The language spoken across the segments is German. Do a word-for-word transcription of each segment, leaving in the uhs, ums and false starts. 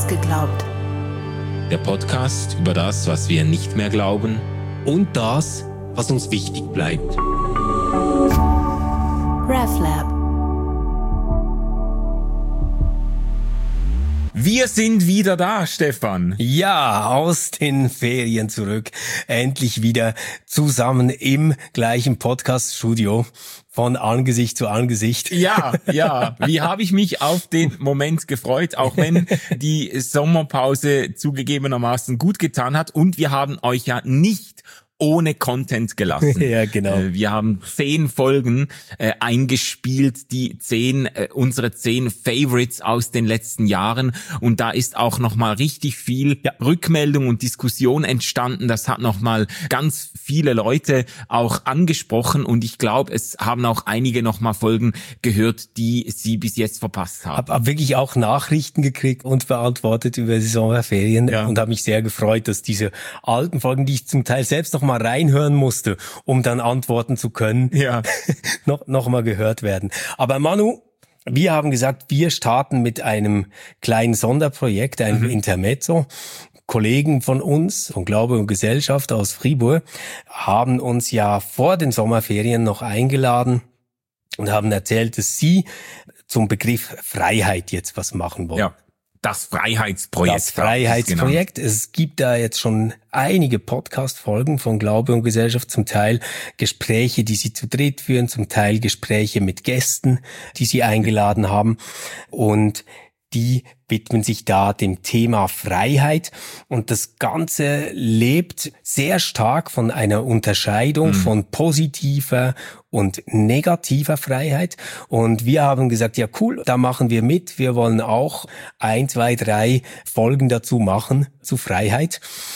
Ausgeglaubt. Der Podcast über das, was wir nicht mehr glauben und das, was uns wichtig bleibt. RefLab. Wir sind wieder da, Stefan. Ja, aus den Ferien zurück. Endlich wieder zusammen im gleichen Podcast-Studio. Von Angesicht zu Angesicht. Ja, ja. Wie habe ich mich auf den Moment gefreut, auch wenn die Sommerpause zugegebenermaßen gut getan hat. Und wir haben euch ja nicht ohne Content gelassen. Ja, genau. Wir haben zehn Folgen äh, eingespielt, die zehn, äh, unsere zehn Favorites aus den letzten Jahren. Und da ist auch nochmal richtig viel ja, Rückmeldung und Diskussion entstanden. Das hat nochmal ganz viele Leute auch angesprochen. Und ich glaube, es haben auch einige nochmal Folgen gehört, die sie bis jetzt verpasst haben. Hab, hab wirklich auch Nachrichten gekriegt und beantwortet über die Sommerferien. Ja. Und habe mich sehr gefreut, dass diese alten Folgen, die ich zum Teil selbst noch mal reinhören musste, um dann antworten zu können, ja. noch, noch mal gehört werden. Aber Manu, wir haben gesagt, wir starten mit einem kleinen Sonderprojekt, einem mhm. Intermezzo. Kollegen von uns, von Glaube und Gesellschaft aus Fribourg, haben uns ja vor den Sommerferien noch eingeladen und haben erzählt, dass sie zum Begriff Freiheit jetzt was machen wollen. Ja. Das Freiheitsprojekt. Das Freiheitsprojekt. Genau. Es gibt da jetzt schon einige Podcast-Folgen von Glaube und Gesellschaft, zum Teil Gespräche, die sie zu dritt führen, zum Teil Gespräche mit Gästen, die sie eingeladen haben. Und die widmen sich da dem Thema Freiheit. Und das Ganze lebt sehr stark von einer Unterscheidung mhm. von positiver und negativer Freiheit. Und wir haben gesagt, ja cool, da machen wir mit. Wir wollen auch ein, zwei, drei Folgen dazu machen, zu Freiheit.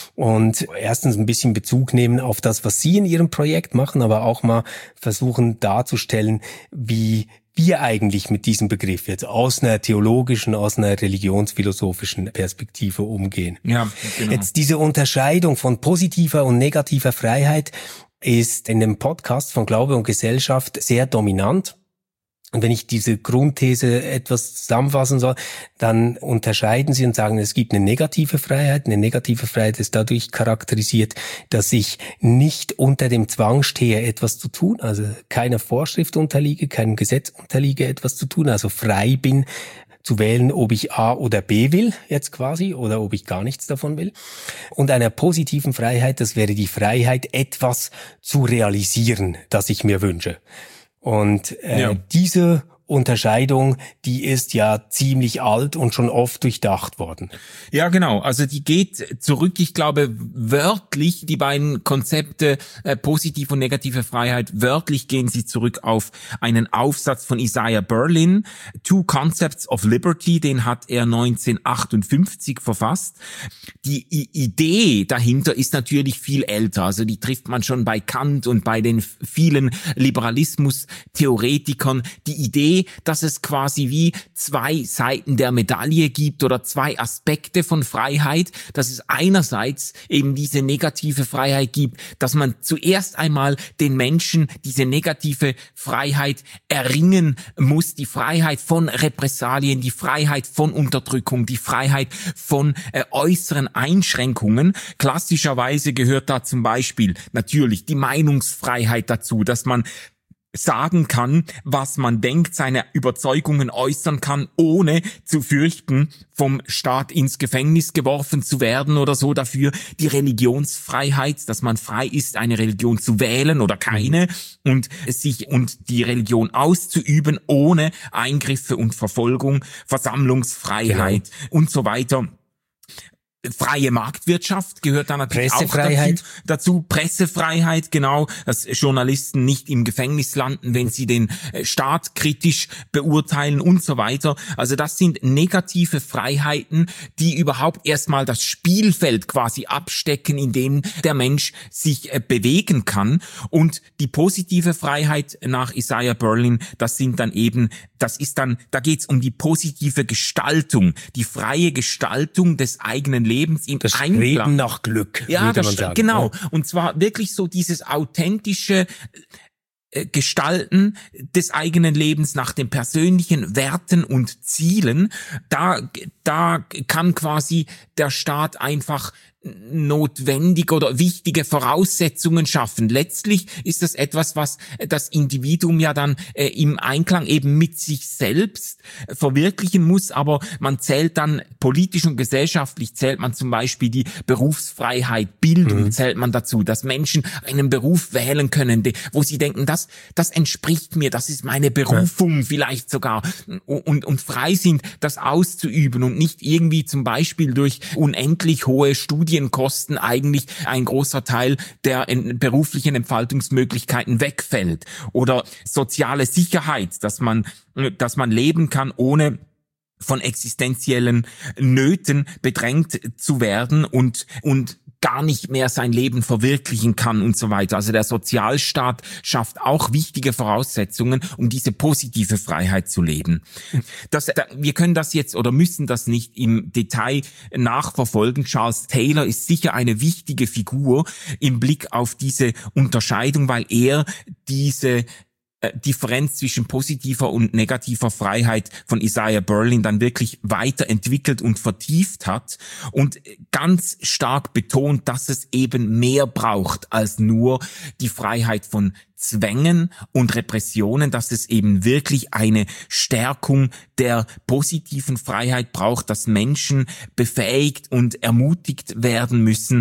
Und erstens ein bisschen Bezug nehmen auf das, was Sie in Ihrem Projekt machen, aber auch mal versuchen darzustellen, wie wir eigentlich mit diesem Begriff jetzt aus einer theologischen, aus einer religionsphilosophischen Perspektive umgehen. Ja, genau. Jetzt diese Unterscheidung von positiver und negativer Freiheit ist in dem Podcast von Glaube und Gesellschaft sehr dominant. Und wenn ich diese Grundthese etwas zusammenfassen soll, dann unterscheiden sie und sagen, es gibt eine negative Freiheit. Eine negative Freiheit ist dadurch charakterisiert, dass ich nicht unter dem Zwang stehe, etwas zu tun, also keiner Vorschrift unterliege, keinem Gesetz unterliege, etwas zu tun, also frei bin, zu wählen, ob ich A oder B will, jetzt quasi, oder ob ich gar nichts davon will. Und einer positiven Freiheit, das wäre die Freiheit, etwas zu realisieren, das ich mir wünsche. Und äh, ja. diese Unterscheidung, die ist ja ziemlich alt und schon oft durchdacht worden. Ja, genau. Also die geht zurück, ich glaube, wörtlich, die beiden Konzepte äh, positive und negative Freiheit, wörtlich gehen sie zurück auf einen Aufsatz von Isaiah Berlin, Two Concepts of Liberty, den hat er neunzehnhundertachtundfünfzig verfasst. Die I- Idee dahinter ist natürlich viel älter, also die trifft man schon bei Kant und bei den vielen Liberalismus-Theoretikern. Die Idee, dass es quasi wie zwei Seiten der Medaille gibt oder zwei Aspekte von Freiheit, dass es einerseits eben diese negative Freiheit gibt, dass man zuerst einmal den Menschen diese negative Freiheit erringen muss, die Freiheit von Repressalien, die Freiheit von Unterdrückung, die Freiheit von äh, äußeren Einschränkungen. Klassischerweise gehört da zum Beispiel natürlich die Meinungsfreiheit dazu, dass man sagen kann, was man denkt, seine Überzeugungen äußern kann, ohne zu fürchten, vom Staat ins Gefängnis geworfen zu werden oder so. Dafür die Religionsfreiheit, dass man frei ist, eine Religion zu wählen oder keine und sich und die Religion auszuüben, ohne Eingriffe und Verfolgung, Versammlungsfreiheit genau. und so weiter. Freie Marktwirtschaft gehört da natürlich auch dazu, dazu. Pressefreiheit, genau, dass Journalisten nicht im Gefängnis landen, wenn sie den Staat kritisch beurteilen und so weiter. Also das sind negative Freiheiten, die überhaupt erstmal das Spielfeld quasi abstecken, in dem der Mensch sich bewegen kann. Und die positive Freiheit nach Isaiah Berlin, das sind dann eben, das ist dann, da geht's um die positive Gestaltung, die freie Gestaltung des eigenen Lebens. Lebens im das Einklang. Streben nach Glück, ja, würde das, man sagen. Genau. Ja. Und zwar wirklich so dieses authentische Gestalten des eigenen Lebens nach den persönlichen Werten und Zielen, da, da kann quasi der Staat einfach notwendig oder wichtige Voraussetzungen schaffen. Letztlich ist das etwas, was das Individuum ja dann äh, im Einklang eben mit sich selbst verwirklichen muss, aber man zählt dann politisch und gesellschaftlich, zählt man zum Beispiel die Berufsfreiheit, Bildung mhm. zählt man dazu, dass Menschen einen Beruf wählen können, wo sie denken, das, das entspricht mir, das ist meine Berufung ja. vielleicht sogar und, und frei sind, das auszuüben und nicht irgendwie zum Beispiel durch unendlich hohe Studien Kosten eigentlich ein großer Teil der beruflichen Entfaltungsmöglichkeiten wegfällt. Oder soziale Sicherheit, dass man, dass man leben kann, ohne von existenziellen Nöten bedrängt zu werden und, und gar nicht mehr sein Leben verwirklichen kann und so weiter. Also der Sozialstaat schafft auch wichtige Voraussetzungen, um diese positive Freiheit zu leben. Das, da, wir können das jetzt oder müssen das nicht im Detail nachverfolgen. Charles Taylor ist sicher eine wichtige Figur im Blick auf diese Unterscheidung, weil er diese Differenz zwischen positiver und negativer Freiheit von Isaiah Berlin dann wirklich weiterentwickelt und vertieft hat und ganz stark betont, dass es eben mehr braucht als nur die Freiheit von Zwängen und Repressionen, dass es eben wirklich eine Stärkung der positiven Freiheit braucht, dass Menschen befähigt und ermutigt werden müssen,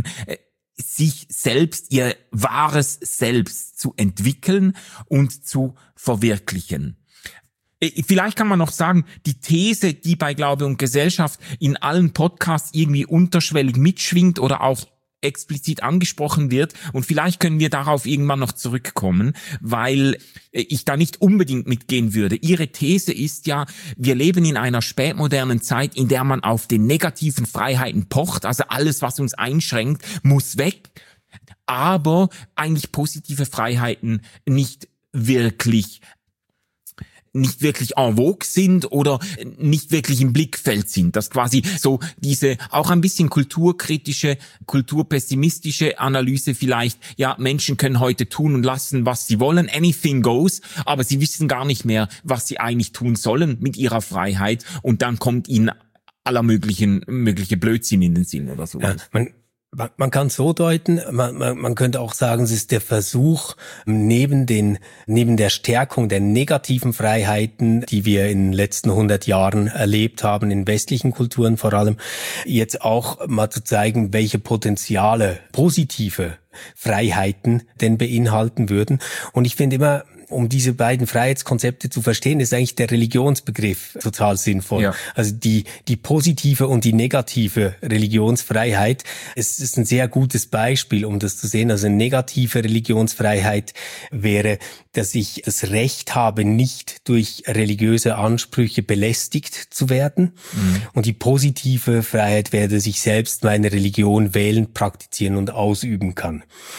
sich selbst, ihr wahres Selbst zu entwickeln und zu verwirklichen. Vielleicht kann man noch sagen, die These, die bei Glaube und Gesellschaft in allen Podcasts irgendwie unterschwellig mitschwingt oder auch explizit angesprochen wird, und vielleicht können wir darauf irgendwann noch zurückkommen, weil ich da nicht unbedingt mitgehen würde. Ihre These ist ja, wir leben in einer spätmodernen Zeit, in der man auf den negativen Freiheiten pocht, also alles, was uns einschränkt, muss weg, aber eigentlich positive Freiheiten nicht wirklich nicht wirklich en vogue sind oder nicht wirklich im Blickfeld sind, dass quasi so diese auch ein bisschen kulturkritische, kulturpessimistische Analyse vielleicht, ja, Menschen können heute tun und lassen, was sie wollen, anything goes, aber sie wissen gar nicht mehr, was sie eigentlich tun sollen mit ihrer Freiheit, und dann kommt ihnen aller möglichen mögliche Blödsinn in den Sinn oder so. Ja, man Man kann es so deuten, man, man, man könnte auch sagen, es ist der Versuch, neben den, neben der Stärkung der negativen Freiheiten, die wir in den letzten hundert Jahren erlebt haben, in westlichen Kulturen vor allem, jetzt auch mal zu zeigen, welche Potenziale positive Freiheiten denn beinhalten würden. Und ich finde immer, um diese beiden Freiheitskonzepte zu verstehen, ist eigentlich der Religionsbegriff total sinnvoll. Ja. Also die die positive und die negative Religionsfreiheit, es ist ein sehr gutes Beispiel, um das zu sehen. Also eine negative Religionsfreiheit wäre, dass ich das Recht habe, nicht durch religiöse Ansprüche belästigt zu werden. Mhm. Und die positive Freiheit wäre, dass ich selbst meine Religion wählen, praktizieren und ausüben kann.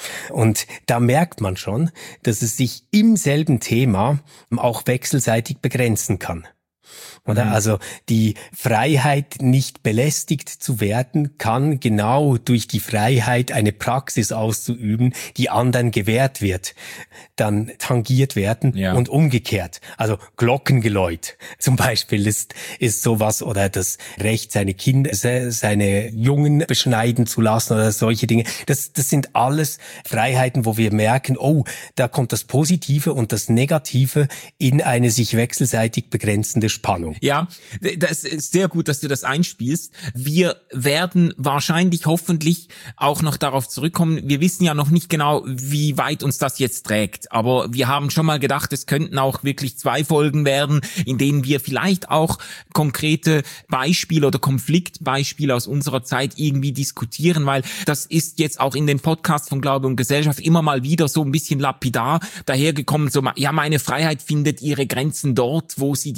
Und da merkt man schon, dass es sich im selben Thema auch wechselseitig begrenzen kann. Oder? Mhm. Also die Freiheit, nicht belästigt zu werden, kann genau durch die Freiheit, eine Praxis auszuüben, die anderen gewährt wird, dann tangiert werden, ja. Und umgekehrt. Also Glockengeläut zum Beispiel ist ist sowas, oder das Recht, seine Kinder, seine Jungen beschneiden zu lassen oder solche Dinge. Das das sind alles Freiheiten, wo wir merken, oh, da kommt das Positive und das Negative in eine sich wechselseitig begrenzende Spannung. Ja, das ist sehr gut, dass du das einspielst. Wir werden wahrscheinlich, hoffentlich auch noch darauf zurückkommen. Wir wissen ja noch nicht genau, wie weit uns das jetzt trägt. Aber wir haben schon mal gedacht, es könnten auch wirklich zwei Folgen werden, in denen wir vielleicht auch konkrete Beispiele oder Konfliktbeispiele aus unserer Zeit irgendwie diskutieren, weil das ist jetzt auch in den Podcasts von Glaube und Gesellschaft immer mal wieder so ein bisschen lapidar dahergekommen. So, ja, meine Freiheit findet ihre Grenzen dort, wo sie die Freiheit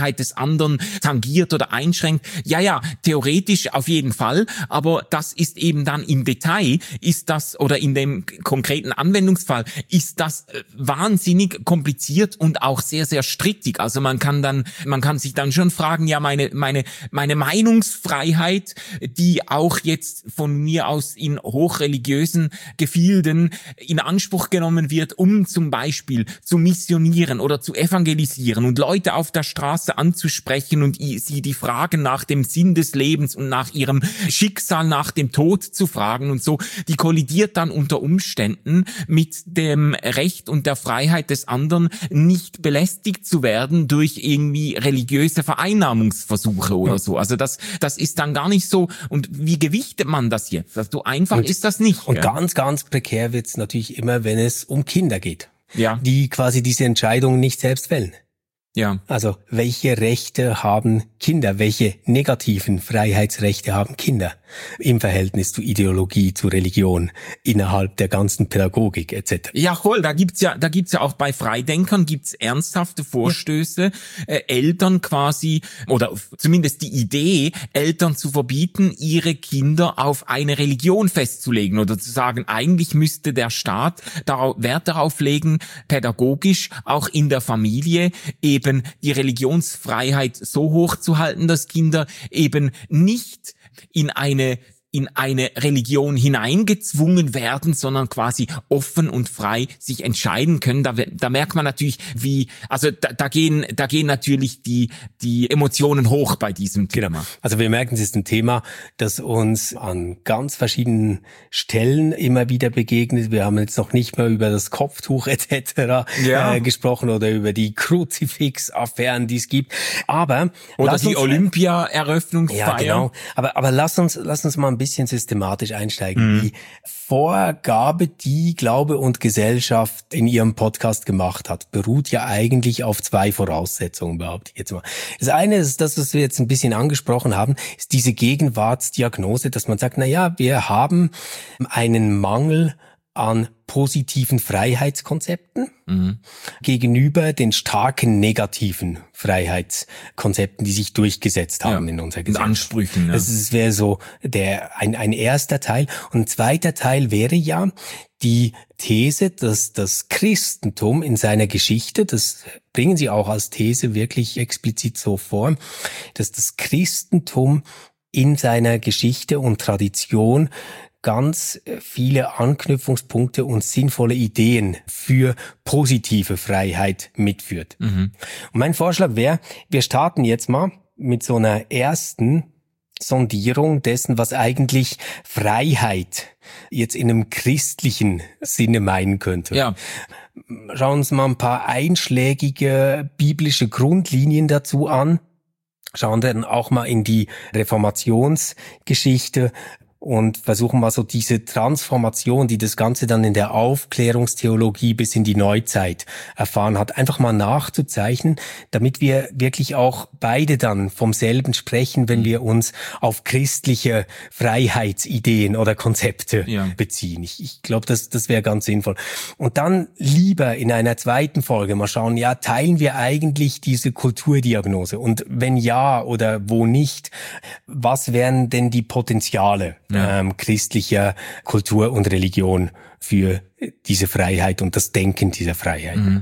Freiheit des anderen tangiert oder einschränkt. Ja, ja, theoretisch auf jeden Fall, aber das ist eben dann im Detail, ist das, oder in dem konkreten Anwendungsfall, ist das wahnsinnig kompliziert und auch sehr, sehr strittig. Also man kann dann, man kann sich dann schon fragen, ja, meine, meine, meine Meinungsfreiheit, die auch jetzt von mir aus in hochreligiösen Gefilden in Anspruch genommen wird, um zum Beispiel zu missionieren oder zu evangelisieren und Leute auf der Straße anzusprechen und sie die Fragen nach dem Sinn des Lebens und nach ihrem Schicksal nach dem Tod zu fragen und so, die kollidiert dann unter Umständen mit dem Recht und der Freiheit des anderen, nicht belästigt zu werden durch irgendwie religiöse Vereinnahmungsversuche oder so. Also das, das ist dann gar nicht so. Und wie gewichtet man das jetzt? Also einfach und, ist das nicht. Und ja? ganz, ganz prekär wird's natürlich immer, wenn es um Kinder geht, ja, die quasi diese Entscheidungen nicht selbst fällen. Ja. Also welche Rechte haben Kinder? Welche negativen Freiheitsrechte haben Kinder im Verhältnis zu Ideologie, zu Religion, innerhalb der ganzen Pädagogik et cetera? Ja, voll. Da gibt's ja, da gibt's ja auch bei Freidenkern gibt's ernsthafte Vorstöße, ja. äh, Eltern quasi oder zumindest die Idee, Eltern zu verbieten, ihre Kinder auf eine Religion festzulegen oder zu sagen, eigentlich müsste der Staat darauf, Wert darauf legen, pädagogisch auch in der Familie eben die Religionsfreiheit so hoch zu halten, dass Kinder eben nicht in eine in eine Religion hineingezwungen werden, sondern quasi offen und frei sich entscheiden können. Da, da merkt man natürlich, wie, also da, da gehen, da gehen natürlich die, die Emotionen hoch bei diesem Thema. Genau. Also wir merken, es ist ein Thema, das uns an ganz verschiedenen Stellen immer wieder begegnet. Wir haben jetzt noch nicht mal über das Kopftuch et cetera ja. äh, gesprochen oder über die Kruzifix-Affären, die es gibt. Aber oder die Olympia-Eröffnungsfeier. Ja, genau. Aber, aber lass uns, lass uns mal ein bisschen systematisch einsteigen. Mhm. Die Vorgabe, die Glaube und Gesellschaft in ihrem Podcast gemacht hat, beruht ja eigentlich auf zwei Voraussetzungen, behaupte ich jetzt mal. Das eine ist das, was wir jetzt ein bisschen angesprochen haben, ist diese Gegenwartsdiagnose, dass man sagt, na ja, wir haben einen Mangel an positiven Freiheitskonzepten mhm. gegenüber den starken negativen Freiheitskonzepten, die sich durchgesetzt haben ja, in unserer Gesellschaft. Und Ansprüchen. Ja. Das wäre so der ein, ein erster Teil. Und ein zweiter Teil wäre ja die These, dass das Christentum in seiner Geschichte, das bringen sie auch als These wirklich explizit so vor, dass das Christentum in seiner Geschichte und Tradition ganz viele Anknüpfungspunkte und sinnvolle Ideen für positive Freiheit mitführt. Mhm. Und mein Vorschlag wäre, wir starten jetzt mal mit so einer ersten Sondierung dessen, was eigentlich Freiheit jetzt in einem christlichen Sinne meinen könnte. Ja. Schauen wir uns mal ein paar einschlägige biblische Grundlinien dazu an. Schauen wir dann auch mal in die Reformationsgeschichte und versuchen mal so diese Transformation, die das Ganze dann in der Aufklärungstheologie bis in die Neuzeit erfahren hat, einfach mal nachzuzeichnen, damit wir wirklich auch beide dann vom selben sprechen, wenn wir uns auf christliche Freiheitsideen oder Konzepte ja. beziehen. Ich, ich glaube, das, das wäre ganz sinnvoll. Und dann lieber in einer zweiten Folge mal schauen, ja, teilen wir eigentlich diese Kulturdiagnose? Und wenn ja oder wo nicht, was wären denn die Potenziale Ja. Ähm, christlicher Kultur und Religion für diese Freiheit und das Denken dieser Freiheit. Mhm.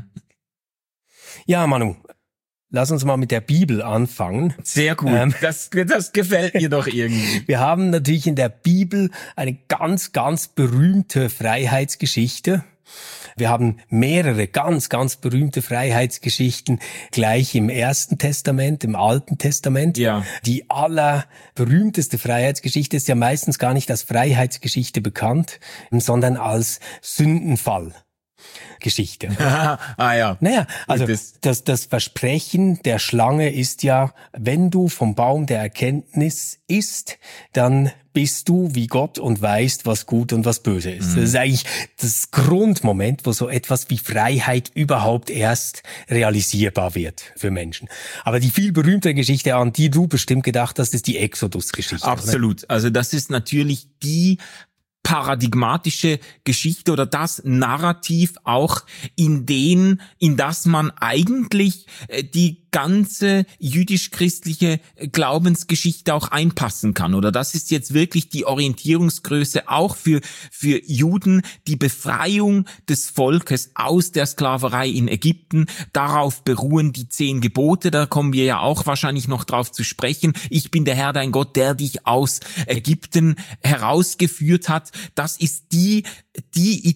Ja, Manu, lass uns mal mit der Bibel anfangen. Sehr gut, ähm, das, das gefällt mir doch irgendwie. Wir haben natürlich in der Bibel eine ganz, ganz berühmte Freiheitsgeschichte. Wir haben mehrere ganz, ganz berühmte Freiheitsgeschichten gleich im Ersten Testament, im Alten Testament. Ja. Die allerberühmteste Freiheitsgeschichte ist ja meistens gar nicht als Freiheitsgeschichte bekannt, sondern als Sündenfall. Geschichte. ah ja. Naja, also das, das Versprechen der Schlange ist ja, wenn du vom Baum der Erkenntnis isst, dann bist du wie Gott und weißt, was gut und was böse ist. Mhm. Das ist eigentlich das Grundmoment, wo so etwas wie Freiheit überhaupt erst realisierbar wird für Menschen. Aber die viel berühmtere Geschichte, an die du bestimmt gedacht hast, ist die Exodus-Geschichte. Absolut. Oder? Also das ist natürlich die paradigmatische Geschichte oder das Narrativ auch, in den, in das man eigentlich die ganze jüdisch-christliche Glaubensgeschichte auch einpassen kann. Oder das ist jetzt wirklich die Orientierungsgröße auch für, für Juden, die Befreiung des Volkes aus der Sklaverei in Ägypten. Darauf beruhen die zehn Gebote, da kommen wir ja auch wahrscheinlich noch drauf zu sprechen. Ich bin der Herr, dein Gott, der dich aus Ägypten herausgeführt hat. Das ist die, die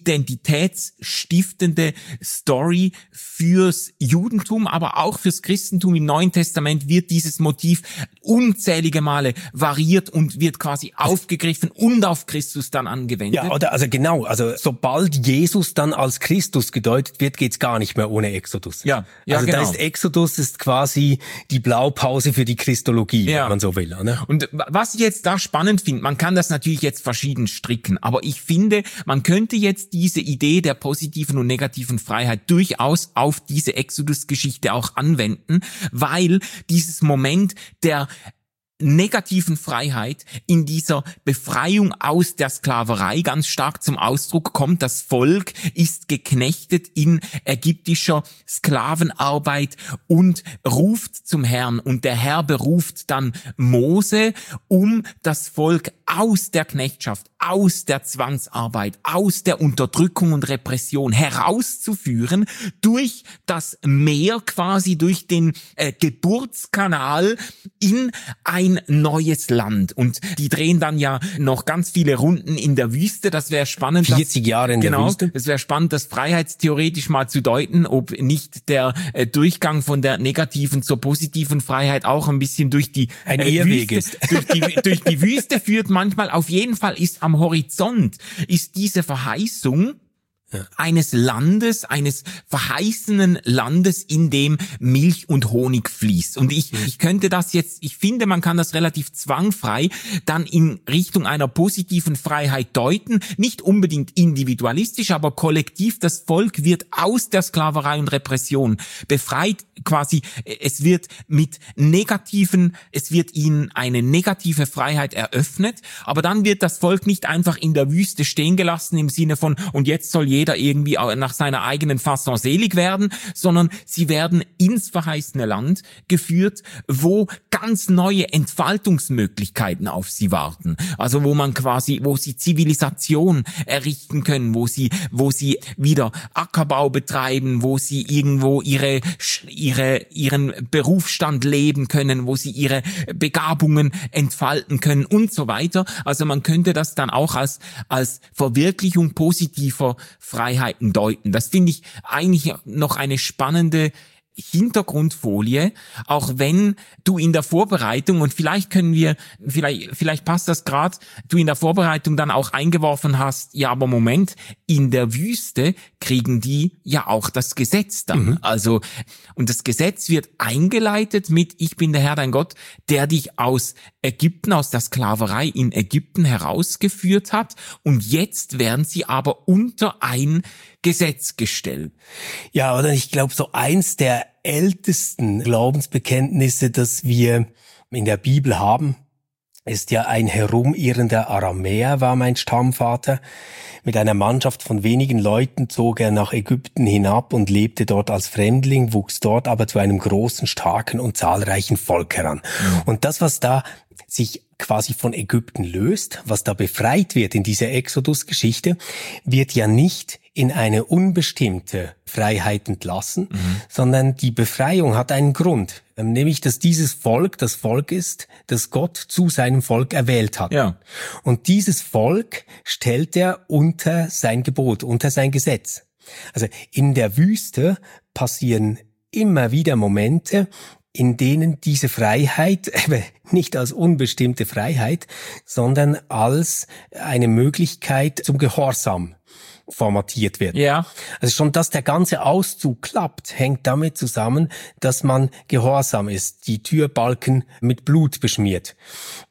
identitätsstiftende Story fürs Judentum, aber auch fürs Christentum. Im Neuen Testament wird dieses Motiv unzählige Male variiert und wird quasi aufgegriffen und auf Christus dann angewendet. Ja, oder also genau, also sobald Jesus dann als Christus gedeutet wird, geht's gar nicht mehr ohne Exodus. Ja, ja, also genau. da ist Exodus ist quasi die Blaupause für die Christologie, ja. wenn man so will. Ne? Und was ich jetzt da spannend finde, man kann das natürlich jetzt verschieden stricken, aber ich finde, man könnte jetzt diese Idee der positiven und negativen Freiheit durchaus auf diese Exodus-Geschichte auch anwenden, weil dieses Moment der negativen Freiheit in dieser Befreiung aus der Sklaverei ganz stark zum Ausdruck kommt. Das Volk ist geknechtet in ägyptischer Sklavenarbeit und ruft zum Herrn. Und der Herr beruft dann Mose, um das Volk aus der Knechtschaft, aus der Zwangsarbeit, aus der Unterdrückung und Repression herauszuführen, durch das Meer quasi, durch den äh, Geburtskanal in ein neues Land. Und die drehen dann ja noch ganz viele Runden in der Wüste. Das wäre spannend. vierzig Jahre in genau, der Wüste. Es wäre spannend, das freiheitstheoretisch mal zu deuten, ob nicht der äh, Durchgang von der negativen zur positiven Freiheit auch ein bisschen durch die ein äh, Irrweg Wüste, ist. durch die, durch die Wüste führt. Manchmal auf jeden Fall ist am Horizont ist diese Verheißung ja. eines Landes, eines verheißenen Landes, in dem Milch und Honig fließt. Und ich, ich könnte das jetzt, ich finde, man kann das relativ zwangfrei dann in Richtung einer positiven Freiheit deuten. Nicht unbedingt individualistisch, aber kollektiv. Das Volk wird aus der Sklaverei und Repression befreit. Quasi, es wird mit negativen, es wird ihnen eine negative Freiheit eröffnet. Aber dann wird das Volk nicht einfach in der Wüste stehen gelassen im Sinne von, und jetzt soll jeder irgendwie nach seiner eigenen Fasson selig werden, sondern sie werden ins verheißene Land geführt, wo ganz neue Entfaltungsmöglichkeiten auf sie warten. Also wo man quasi, wo sie Zivilisation errichten können, wo sie, wo sie wieder Ackerbau betreiben, wo sie irgendwo ihre, ihre, ihren Berufsstand leben können, wo sie ihre Begabungen entfalten können und so weiter. Also man könnte das dann auch als, als Verwirklichung positiver Freiheiten deuten. Das finde ich eigentlich noch eine spannende Hintergrundfolie, auch wenn du in der Vorbereitung, und vielleicht können wir, vielleicht, vielleicht passt das gerade, du in der Vorbereitung dann auch eingeworfen hast, ja, aber Moment, in der Wüste kriegen die ja auch das Gesetz dann. Mhm. Also, und das Gesetz wird eingeleitet mit, ich bin der Herr dein Gott, der dich aus Ägypten, aus der Sklaverei in Ägypten herausgeführt hat, und jetzt werden sie aber unter ein Gesetz gestellt. Ja, oder ich glaube, so eins der ältesten Glaubensbekenntnisse, das wir in der Bibel haben, ist ja: ein herumirrender Aramäer war mein Stammvater. Mit einer Mannschaft von wenigen Leuten zog er nach Ägypten hinab und lebte dort als Fremdling, wuchs dort aber zu einem großen, starken und zahlreichen Volk heran. Mhm. Und das, was da sich quasi von Ägypten löst, was da befreit wird in dieser Exodus-Geschichte, wird ja nicht in eine unbestimmte Freiheit entlassen, mhm. sondern die Befreiung hat einen Grund, nämlich dass dieses Volk das Volk ist, das Gott zu seinem Volk erwählt hat. Ja. Und dieses Volk stellt er unter sein Gebot, unter sein Gesetz. Also in der Wüste passieren immer wieder Momente, in denen diese Freiheit nicht als unbestimmte Freiheit, sondern als eine Möglichkeit zum Gehorsam formatiert wird. Ja. Also schon, dass der ganze Auszug klappt, hängt damit zusammen, dass man gehorsam ist, die Türbalken mit Blut beschmiert.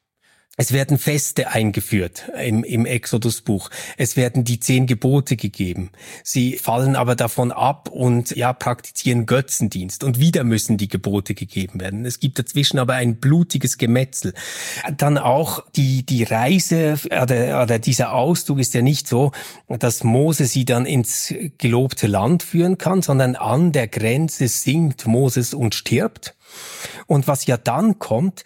Es werden Feste eingeführt im, im Exodusbuch. Es werden die zehn Gebote gegeben. Sie fallen aber davon ab und ja praktizieren Götzendienst. Und wieder müssen die Gebote gegeben werden. Es gibt dazwischen aber ein blutiges Gemetzel. Dann auch die die Reise oder, oder dieser Auszug ist ja nicht so, dass Mose sie dann ins gelobte Land führen kann, sondern an der Grenze sinkt Moses und stirbt. Und was ja dann kommt,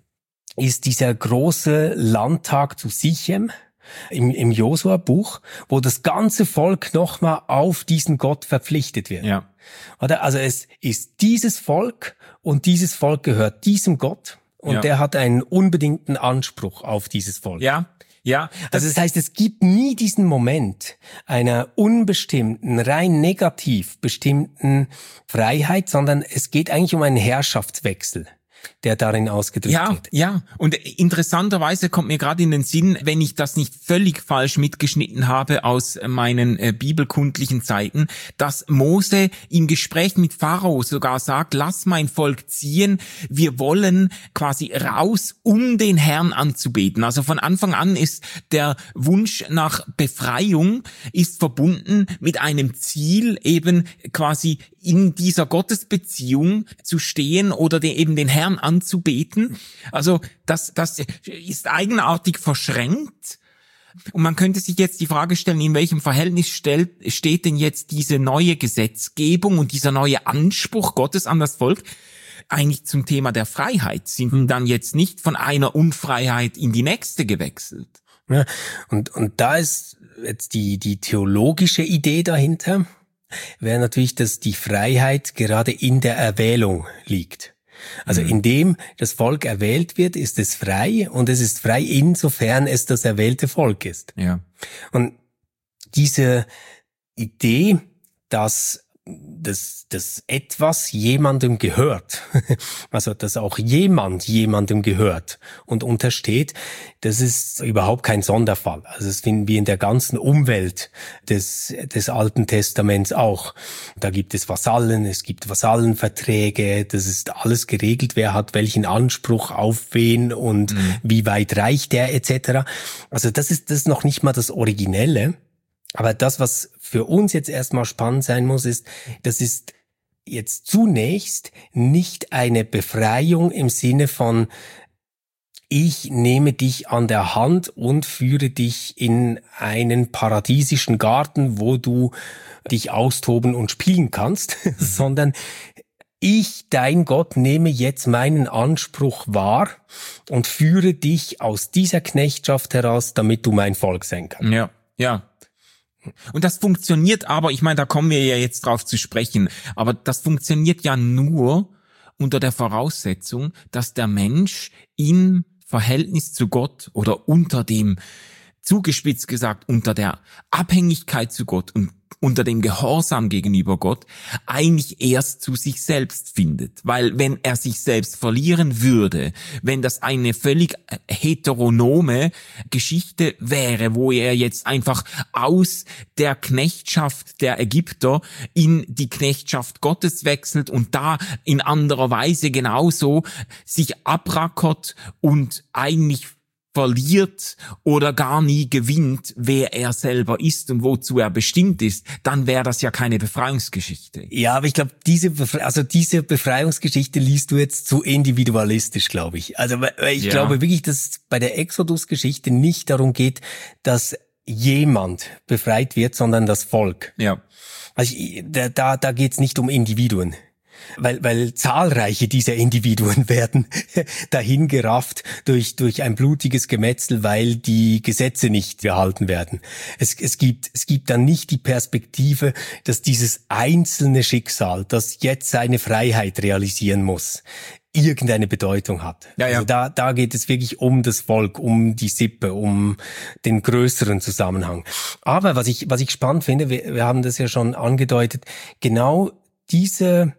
ist dieser große Landtag zu Sichem im, im Josua-Buch, wo das ganze Volk nochmal auf diesen Gott verpflichtet wird. Ja. Oder? Also es ist dieses Volk und dieses Volk gehört diesem Gott und ja. der hat einen unbedingten Anspruch auf dieses Volk. Ja. Ja, das also das heißt, es gibt nie diesen Moment einer unbestimmten, rein negativ bestimmten Freiheit, sondern es geht eigentlich um einen Herrschaftswechsel, der darin ausgedrückt ja, wird. Ja, ja. Und interessanterweise kommt mir gerade in den Sinn, wenn ich das nicht völlig falsch mitgeschnitten habe aus meinen äh, bibelkundlichen Zeiten, dass Mose im Gespräch mit Pharao sogar sagt, lass mein Volk ziehen, wir wollen quasi raus, um den Herrn anzubeten. Also von Anfang an ist der Wunsch nach Befreiung ist verbunden mit einem Ziel, eben quasi in dieser Gottesbeziehung zu stehen oder den, eben den Herrn anzubeten. Also das, das ist eigenartig verschränkt. Und man könnte sich jetzt die Frage stellen, in welchem Verhältnis stellt, steht denn jetzt diese neue Gesetzgebung und dieser neue Anspruch Gottes an das Volk eigentlich zum Thema der Freiheit? Sind wir dann jetzt nicht von einer Unfreiheit in die nächste gewechselt? Ja, und, und da ist jetzt die, die theologische Idee dahinter, wäre natürlich, dass die Freiheit gerade in der Erwählung liegt. Also mhm. indem das Volk erwählt wird, ist es frei und es ist frei, insofern es das erwählte Volk ist. Ja. Und diese Idee, dass dass dass etwas jemandem gehört, also dass auch jemand jemandem gehört und untersteht, das ist überhaupt kein Sonderfall. Also das finden wir in der ganzen Umwelt des des Alten Testaments auch. Da gibt es Vasallen, es gibt Vasallenverträge, das ist alles geregelt, wer hat welchen Anspruch auf wen und mhm. wie weit reicht der et cetera. Also das ist das ist noch nicht mal das Originelle. Aber das, was für uns jetzt erstmal spannend sein muss, ist, das ist jetzt zunächst nicht eine Befreiung im Sinne von, ich nehme dich an der Hand und führe dich in einen paradiesischen Garten, wo du dich austoben und spielen kannst, mhm. sondern ich, dein Gott, nehme jetzt meinen Anspruch wahr und führe dich aus dieser Knechtschaft heraus, damit du mein Volk sein kannst. Ja, ja. Und das funktioniert aber, ich meine, da kommen wir ja jetzt drauf zu sprechen, aber das funktioniert ja nur unter der Voraussetzung, dass der Mensch im Verhältnis zu Gott oder unter dem, zugespitzt gesagt, unter der Abhängigkeit zu Gott und unter dem Gehorsam gegenüber Gott eigentlich erst zu sich selbst findet. Weil wenn er sich selbst verlieren würde, wenn das eine völlig heteronome Geschichte wäre, wo er jetzt einfach aus der Knechtschaft der Ägypter in die Knechtschaft Gottes wechselt und da in anderer Weise genauso sich abrackert und eigentlich verliert oder gar nie gewinnt, wer er selber ist und wozu er bestimmt ist, dann wäre das ja keine Befreiungsgeschichte. Ja, aber ich glaube, diese Befre- also diese Befreiungsgeschichte liest du jetzt zu individualistisch, glaube ich. Also ich ja. glaube wirklich, dass es bei der Exodus-Geschichte nicht darum geht, dass jemand befreit wird, sondern das Volk. Ja. Also ich, da da, da geht es nicht um Individuen. Weil, weil zahlreiche dieser Individuen werden dahin gerafft durch, durch ein blutiges Gemetzel, weil die Gesetze nicht gehalten werden. Es, es gibt, es gibt dann nicht die Perspektive, dass dieses einzelne Schicksal, das jetzt seine Freiheit realisieren muss, irgendeine Bedeutung hat. Ja, ja. Also da, da geht es wirklich um das Volk, um die Sippe, um den größeren Zusammenhang. Aber was ich, was ich spannend finde, wir, wir haben das ja schon angedeutet, genau diese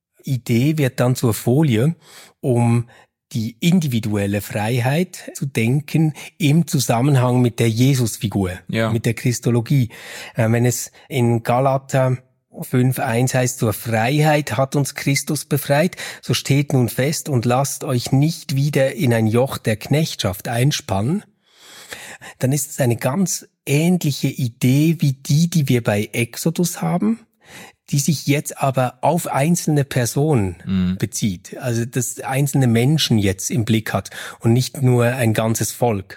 Idee wird dann zur Folie, um die individuelle Freiheit zu denken im Zusammenhang mit der Jesusfigur, ja. mit der Christologie. Äh, wenn es in Galater fünf eins heißt, zur Freiheit hat uns Christus befreit, so steht nun fest und lasst euch nicht wieder in ein Joch der Knechtschaft einspannen, dann ist es eine ganz ähnliche Idee wie die, die wir bei Exodus haben, die sich jetzt aber auf einzelne Personen mhm. bezieht. Also das einzelne Menschen jetzt im Blick hat und nicht nur ein ganzes Volk.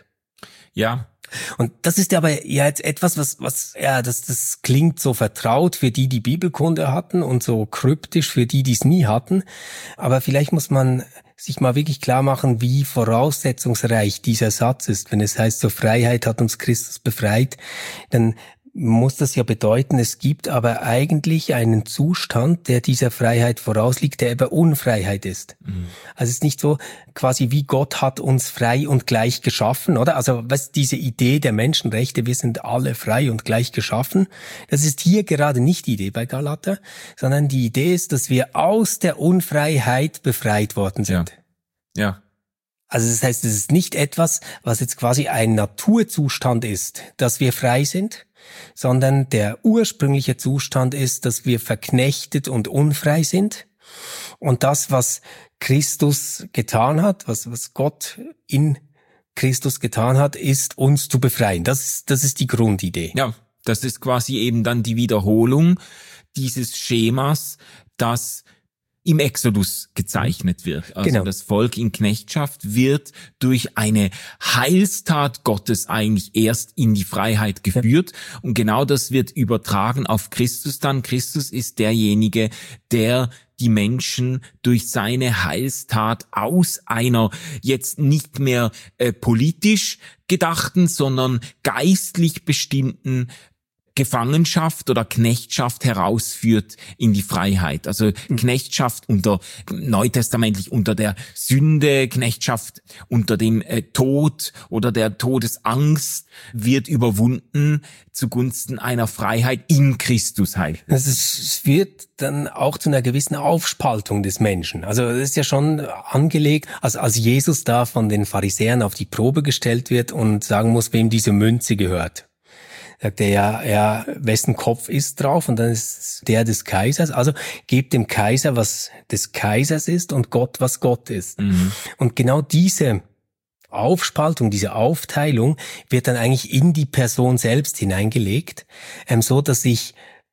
Ja. Und das ist aber ja jetzt etwas, was, was, ja, das, das klingt so vertraut für die, die Bibelkunde hatten und so kryptisch für die, die es nie hatten. Aber vielleicht muss man sich mal wirklich klar machen, wie voraussetzungsreich dieser Satz ist. Wenn es heißt, zur Freiheit hat uns Christus befreit, dann muss das ja bedeuten, es gibt aber eigentlich einen Zustand, der dieser Freiheit vorausliegt, der eben Unfreiheit ist. Mhm. Also es ist nicht so quasi wie Gott hat uns frei und gleich geschaffen, oder? Also was diese Idee der Menschenrechte, wir sind alle frei und gleich geschaffen, das ist hier gerade nicht die Idee bei Galater, sondern die Idee ist, dass wir aus der Unfreiheit befreit worden sind. Ja. Ja. Also das heißt, es ist nicht etwas, was jetzt quasi ein Naturzustand ist, dass wir frei sind, sondern der ursprüngliche Zustand ist, dass wir verknechtet und unfrei sind. Und das, was Christus getan hat, was, was Gott in Christus getan hat, ist, uns zu befreien. Das ist, das ist die Grundidee. Ja, das ist quasi eben dann die Wiederholung dieses Schemas, das im Exodus gezeichnet wird. Also genau. Das Volk in Knechtschaft wird durch eine Heilstat Gottes eigentlich erst in die Freiheit geführt. Ja. Und genau das wird übertragen auf Christus dann. Christus ist derjenige, der die Menschen durch seine Heilstat aus einer jetzt nicht mehr äh, politisch gedachten, sondern geistlich bestimmten Gefangenschaft oder Knechtschaft herausführt in die Freiheit. Also Knechtschaft unter, neutestamentlich unter der Sünde, Knechtschaft unter dem äh, Tod oder der Todesangst wird überwunden zugunsten einer Freiheit in Christus halt. Also es wird dann auch zu einer gewissen Aufspaltung des Menschen. Also es ist ja schon angelegt, als, als Jesus da von den Pharisäern auf die Probe gestellt wird und sagen muss, wem diese Münze gehört. Sagt er ja, ja, wessen Kopf ist drauf? Und dann ist der des Kaisers. Also gebt dem Kaiser, was des Kaisers ist und Gott, was Gott ist. Mhm. Und genau diese Aufspaltung, diese Aufteilung wird dann eigentlich in die Person selbst hineingelegt, ähm, so dass ich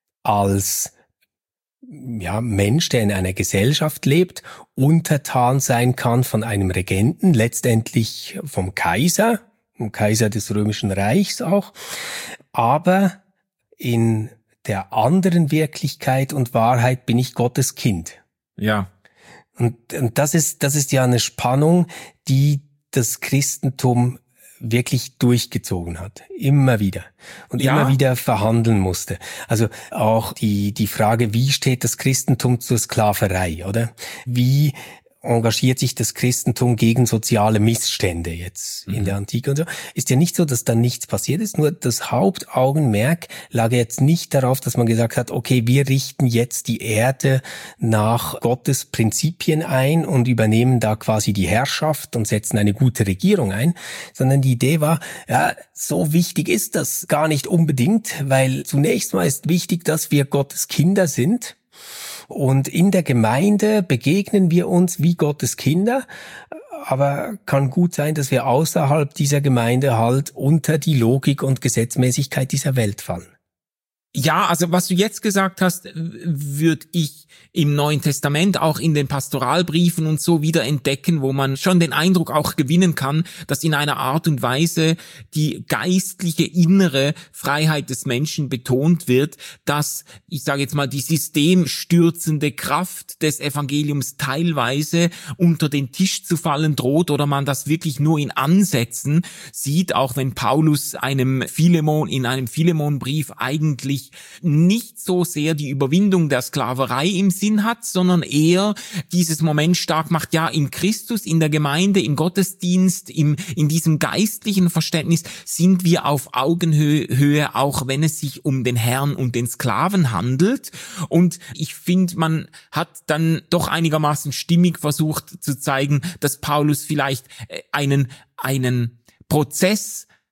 als ja, Mensch, der in einer Gesellschaft lebt, untertan sein kann von einem Regenten, letztendlich vom Kaiser, vom Kaiser des Römischen Reichs auch, aber in der anderen Wirklichkeit und Wahrheit bin ich Gottes Kind. Ja. Und, und das ist, das ist ja eine Spannung, die das Christentum wirklich durchgezogen hat. Immer wieder. Und ja. immer wieder verhandeln musste. Also auch die, die Frage, wie steht das Christentum zur Sklaverei, oder? Wie engagiert sich das Christentum gegen soziale Missstände jetzt in mhm. der Antike und so. Ist ja nicht so, dass da nichts passiert ist, nur das Hauptaugenmerk lag jetzt nicht darauf, dass man gesagt hat, okay, wir richten jetzt die Erde nach Gottes Prinzipien ein und übernehmen da quasi die Herrschaft und setzen eine gute Regierung ein, sondern die Idee war, ja, so wichtig ist das gar nicht unbedingt, weil zunächst mal ist wichtig, dass wir Gottes Kinder sind. Und in der Gemeinde begegnen wir uns wie Gottes Kinder, aber kann gut sein, dass wir außerhalb dieser Gemeinde halt unter die Logik und Gesetzmäßigkeit dieser Welt fallen. Ja, also was du jetzt gesagt hast, würde ich im Neuen Testament auch in den Pastoralbriefen und so wieder entdecken, wo man schon den Eindruck auch gewinnen kann, dass in einer Art und Weise die geistliche innere Freiheit des Menschen betont wird, dass, ich sage jetzt mal, die systemstürzende Kraft des Evangeliums teilweise unter den Tisch zu fallen droht oder man das wirklich nur in Ansätzen sieht, auch wenn Paulus einem Philemon in einem Philemonbrief eigentlich nicht so sehr die Überwindung der Sklaverei im Sinn hat, sondern eher dieses Moment stark macht, ja, in Christus, in der Gemeinde, im Gottesdienst, im, in diesem geistlichen Verständnis sind wir auf Augenhöhe, auch wenn es sich um den Herrn und den Sklaven handelt. Und ich finde, man hat dann doch einigermaßen stimmig versucht zu zeigen, dass Paulus vielleicht einen, einen Prozess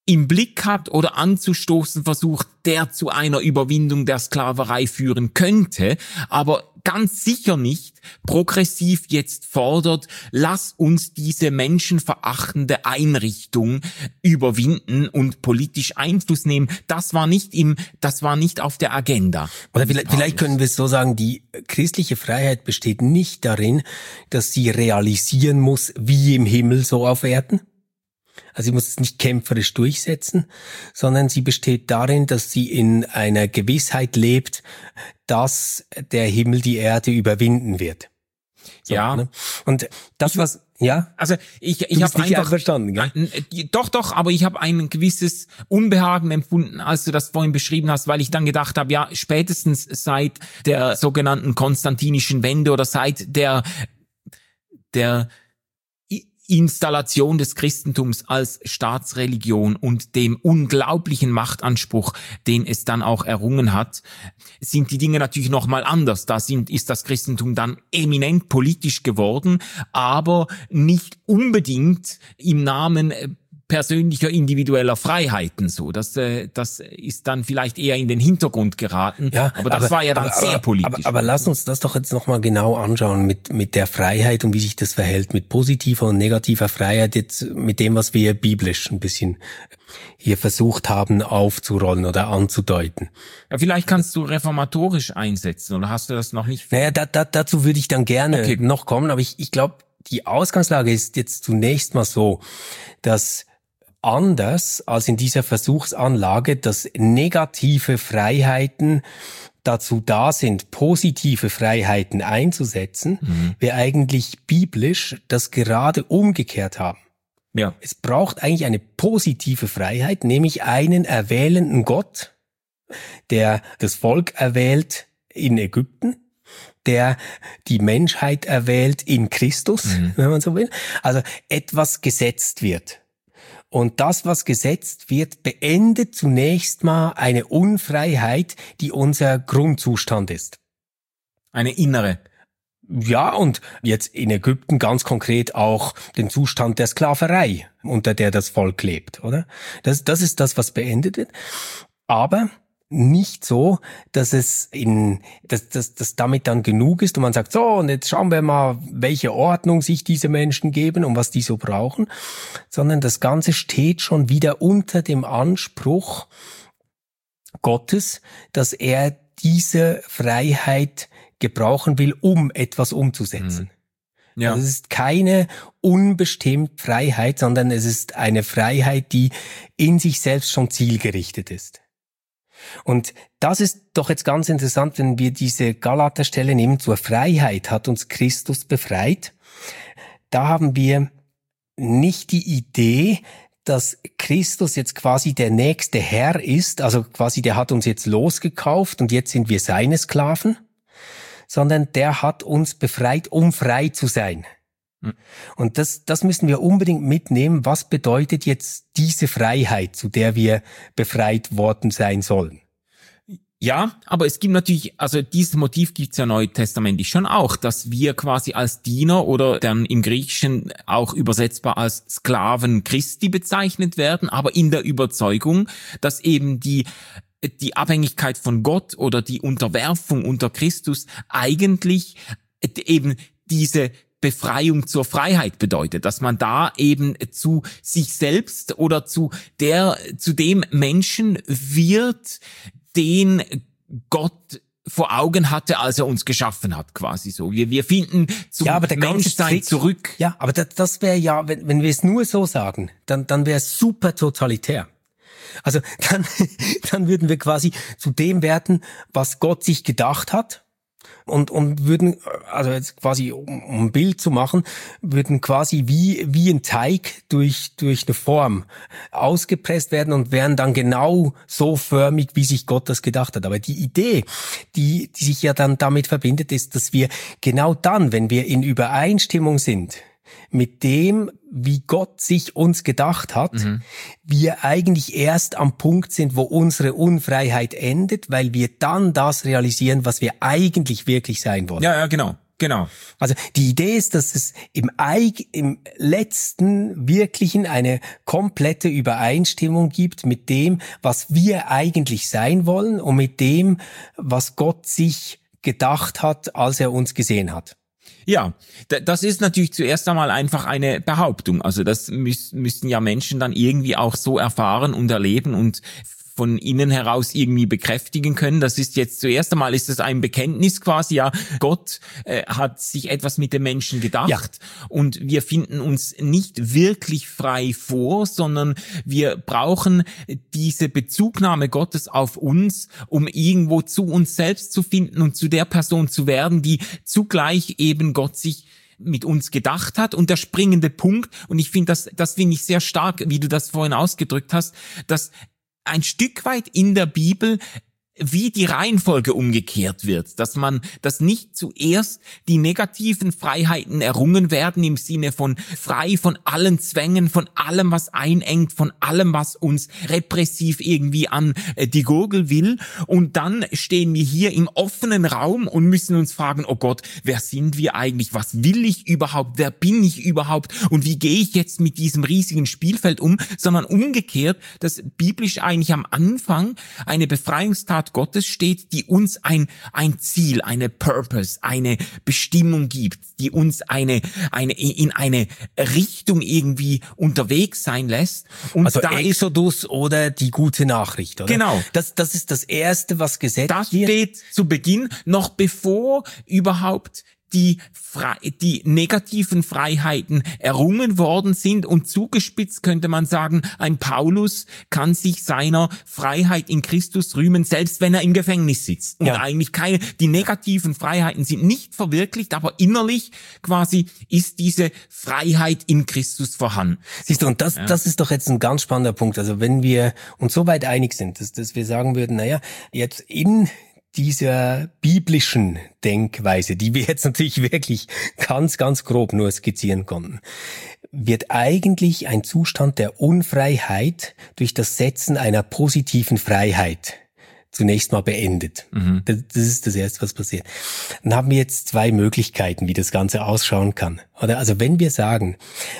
im Blick hat oder anzustoßen versucht, der zu einer Überwindung der Sklaverei führen könnte, aber ganz sicher nicht progressiv jetzt fordert, lass uns diese menschenverachtende Einrichtung überwinden und politisch Einfluss nehmen. Das war nicht im, das war nicht auf der Agenda. Oder vielleicht, vielleicht können wir es so sagen, die christliche Freiheit besteht nicht darin, dass sie realisieren muss, wie im Himmel so auf Erden. Also sie muss es nicht kämpferisch durchsetzen, sondern sie besteht darin, dass sie in einer Gewissheit lebt, dass der Himmel die Erde überwinden wird. So, ja. Ne? Und das, was, ja? Also ich, ich habe einfach verstanden, gell? Nein, doch, doch, aber ich habe ein gewisses Unbehagen empfunden, als du das vorhin beschrieben hast, weil ich dann gedacht habe, ja, spätestens seit der sogenannten konstantinischen Wende oder seit der, der Installation des Christentums als Staatsreligion und dem unglaublichen Machtanspruch, den es dann auch errungen hat, sind die Dinge natürlich nochmal anders. Da sind, ist das Christentum dann eminent politisch geworden, aber nicht unbedingt im Namen persönlicher, individueller Freiheiten so. Das, äh, das ist dann vielleicht eher in den Hintergrund geraten. Ja, aber das aber, war ja dann aber, sehr politisch. Aber, aber, aber lass uns das doch jetzt nochmal genau anschauen mit, mit der Freiheit und wie sich das verhält mit positiver und negativer Freiheit jetzt mit dem, was wir biblisch ein bisschen hier versucht haben aufzurollen oder anzudeuten. Ja, vielleicht kannst du reformatorisch einsetzen oder hast du das noch nicht? Naja, da, da, dazu würde ich dann gerne okay. noch kommen, aber ich, ich glaube, die Ausgangslage ist jetzt zunächst mal so, dass anders als in dieser Versuchsanlage, dass negative Freiheiten dazu da sind, positive Freiheiten einzusetzen, mhm. wir eigentlich biblisch das gerade umgekehrt haben. Ja. Es braucht eigentlich eine positive Freiheit, nämlich einen erwählenden Gott, der das Volk erwählt in Ägypten, der die Menschheit erwählt in Christus, mhm. wenn man so will. Also etwas gesetzt wird. Und das, was gesetzt wird, beendet zunächst mal eine Unfreiheit, die unser Grundzustand ist. Eine innere. Ja, und jetzt in Ägypten ganz konkret auch den Zustand der Sklaverei, unter der das Volk lebt, oder? Das, das ist das, was beendet wird. Aber nicht so, dass es in, dass, dass, dass damit dann genug ist und man sagt, so, und jetzt schauen wir mal, welche Ordnung sich diese Menschen geben und was die so brauchen, sondern das Ganze steht schon wieder unter dem Anspruch Gottes, dass er diese Freiheit gebrauchen will, um etwas umzusetzen. Mhm. Ja. Also es ist keine unbestimmte Freiheit, sondern es ist eine Freiheit, die in sich selbst schon zielgerichtet ist. Und das ist doch jetzt ganz interessant, wenn wir diese Galaterstelle nehmen, zur Freiheit hat uns Christus befreit. Da haben wir nicht die Idee, dass Christus jetzt quasi der nächste Herr ist, also quasi der hat uns jetzt losgekauft und jetzt sind wir seine Sklaven, sondern der hat uns befreit, um frei zu sein. Und das, das müssen wir unbedingt mitnehmen. Was bedeutet jetzt diese Freiheit, zu der wir befreit worden sein sollen? Ja, aber es gibt natürlich, also dieses Motiv gibt's ja neutestamentlich schon auch, dass wir quasi als Diener oder dann im Griechischen auch übersetzbar als Sklaven Christi bezeichnet werden, aber in der Überzeugung, dass eben die die Abhängigkeit von Gott oder die Unterwerfung unter Christus eigentlich eben diese Befreiung zur Freiheit bedeutet, dass man da eben zu sich selbst oder zu der, zu dem Menschen wird, den Gott vor Augen hatte, als er uns geschaffen hat, quasi so. Wir, wir finden zum ja, aber der Menschsein zurück. Ja, aber das, das wäre ja, wenn, wenn wir es nur so sagen, dann, dann wäre es super totalitär. Also dann, dann würden wir quasi zu dem werden, was Gott sich gedacht hat. Und, und würden, also jetzt quasi, um, um ein Bild zu machen, würden quasi wie, wie ein Teig durch, durch eine Form ausgepresst werden und wären dann genau so förmig, wie sich Gott das gedacht hat. Aber die Idee, die, die sich ja dann damit verbindet, ist, dass wir genau dann, wenn wir in Übereinstimmung sind mit dem, wie Gott sich uns gedacht hat, mhm. wir eigentlich erst am Punkt sind, wo unsere Unfreiheit endet, weil wir dann das realisieren, was wir eigentlich wirklich sein wollen. Ja, ja, genau. Genau. Also die Idee ist, dass es im, Eig im letzten Wirklichen eine komplette Übereinstimmung gibt mit dem, was wir eigentlich sein wollen und mit dem, was Gott sich gedacht hat, als er uns gesehen hat. Ja, das ist natürlich zuerst einmal einfach eine Behauptung. Also das müß, müssten ja Menschen dann irgendwie auch so erfahren und erleben und von innen heraus irgendwie bekräftigen können. Das ist jetzt zuerst einmal ist das ein Bekenntnis quasi, ja, Gott äh, hat sich etwas mit dem Menschen gedacht ja. Und wir finden uns nicht wirklich frei vor, sondern wir brauchen diese Bezugnahme Gottes auf uns, um irgendwo zu uns selbst zu finden und zu der Person zu werden, die zugleich eben Gott sich mit uns gedacht hat. Und der springende Punkt, und ich finde das, das finde ich sehr stark, wie du das vorhin ausgedrückt hast, dass ein Stück weit in der Bibel wie die Reihenfolge umgekehrt wird, dass man, dass nicht zuerst die negativen Freiheiten errungen werden im Sinne von frei von allen Zwängen, von allem, was einengt, von allem, was uns repressiv irgendwie an die Gurgel will. Und dann stehen wir hier im offenen Raum und müssen uns fragen, oh Gott, wer sind wir eigentlich? Was will ich überhaupt? Wer bin ich überhaupt? Und wie gehe ich jetzt mit diesem riesigen Spielfeld um? Sondern umgekehrt, dass biblisch eigentlich am Anfang eine Befreiungstat Gottes steht, die uns ein ein Ziel, eine Purpose, eine Bestimmung gibt, die uns eine eine in eine Richtung irgendwie unterwegs sein lässt. Und also da Exodus ist, oder die gute Nachricht, oder? Genau. Das das ist das Erste, was gesetzt das wird. Das steht zu Beginn, noch bevor überhaupt die Fre- die negativen Freiheiten errungen worden sind, und zugespitzt könnte man sagen, ein Paulus kann sich seiner Freiheit in Christus rühmen, selbst wenn er im Gefängnis sitzt. Und ja. eigentlich keine, die negativen Freiheiten sind nicht verwirklicht, aber innerlich quasi ist diese Freiheit in Christus vorhanden. Siehst du, und das, ja. das ist doch jetzt ein ganz spannender Punkt. Also wenn wir uns so weit einig sind, dass, dass wir sagen würden, naja, jetzt in dieser biblischen Denkweise, die wir jetzt natürlich wirklich ganz, ganz grob nur skizzieren konnten, wird eigentlich ein Zustand der Unfreiheit durch das Setzen einer positiven Freiheit zunächst mal beendet. Mhm. Das, das ist das Erste, was passiert. Dann haben wir jetzt zwei Möglichkeiten, wie das Ganze ausschauen kann. Oder also wenn wir sagen,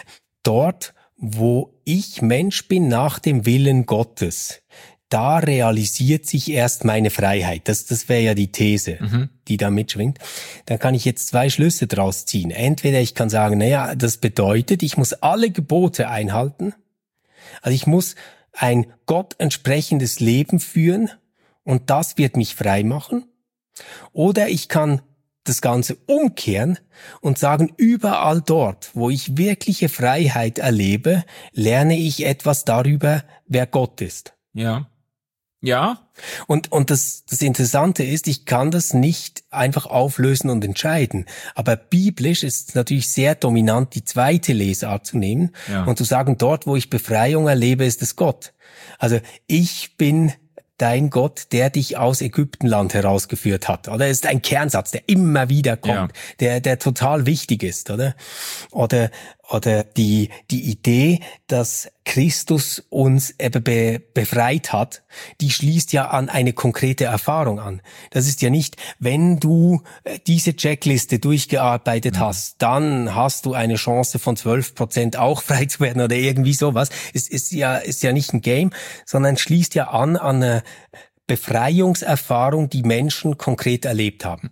dort, wo ich Mensch bin nach dem Willen Gottes, da realisiert sich erst meine Freiheit. Das, das wäre ja die These, mhm. die da mitschwingt. Dann kann ich jetzt zwei Schlüsse draus ziehen. Entweder ich kann sagen, naja, das bedeutet, ich muss alle Gebote einhalten. Also ich muss ein Gott entsprechendes Leben führen und das wird mich frei machen. Oder ich kann das Ganze umkehren und sagen, überall dort, wo ich wirkliche Freiheit erlebe, lerne ich etwas darüber, wer Gott ist. Ja. Ja. Und, und das, das Interessante ist, ich kann das nicht einfach auflösen und entscheiden. Aber biblisch ist es natürlich sehr dominant, die zweite Lesart zu nehmen ja. und zu sagen, dort, wo ich Befreiung erlebe, ist es Gott. Also ich bin dein Gott, der dich aus Ägyptenland herausgeführt hat, oder? Das ist ein Kernsatz, der immer wieder kommt, ja. der, der total wichtig ist, oder? Oder, oder die, die Idee, dass Christus uns eben be, befreit hat, die schließt ja an eine konkrete Erfahrung an. Das ist ja nicht, wenn du diese Checkliste durchgearbeitet mhm. hast, dann hast du eine Chance von zwölf Prozent auch frei zu werden oder irgendwie sowas. Es ist ja, ist ja nicht ein Game, sondern schließt ja an an eine Befreiungserfahrung, die Menschen konkret erlebt haben.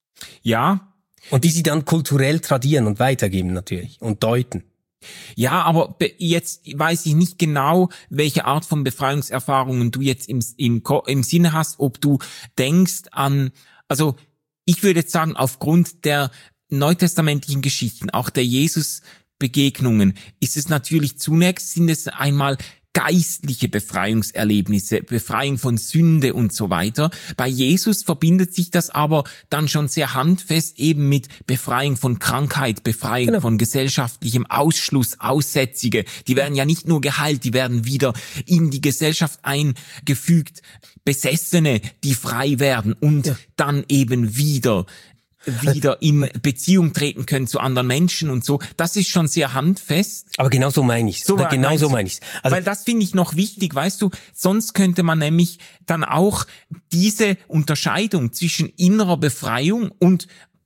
Ja. Und die sie dann kulturell tradieren und weitergeben natürlich und deuten. Ja, aber jetzt weiß ich nicht genau, welche Art von Befreiungserfahrungen du jetzt im, im, im Sinne hast, ob du denkst an, also ich würde jetzt sagen, aufgrund der neutestamentlichen Geschichten, auch der Jesus-Begegnungen, ist es natürlich zunächst, sind es einmal geistliche Befreiungserlebnisse, Befreiung von Sünde und so weiter. Bei Jesus verbindet sich das aber dann schon sehr handfest eben mit Befreiung von Krankheit, Befreiung genau. von gesellschaftlichem Ausschluss, Aussätzige. Die werden ja nicht nur geheilt, die werden wieder in die Gesellschaft eingefügt. Besessene, die frei werden und ja. dann eben wieder wieder in Beziehung treten können zu anderen Menschen und so. Das ist schon sehr handfest. Aber genau so meine ich's. So genau so meine ich's. Also weil das finde ich noch wichtig, weißt du, sonst könnte man nämlich dann auch diese Unterscheidung zwischen innerer Befreiung und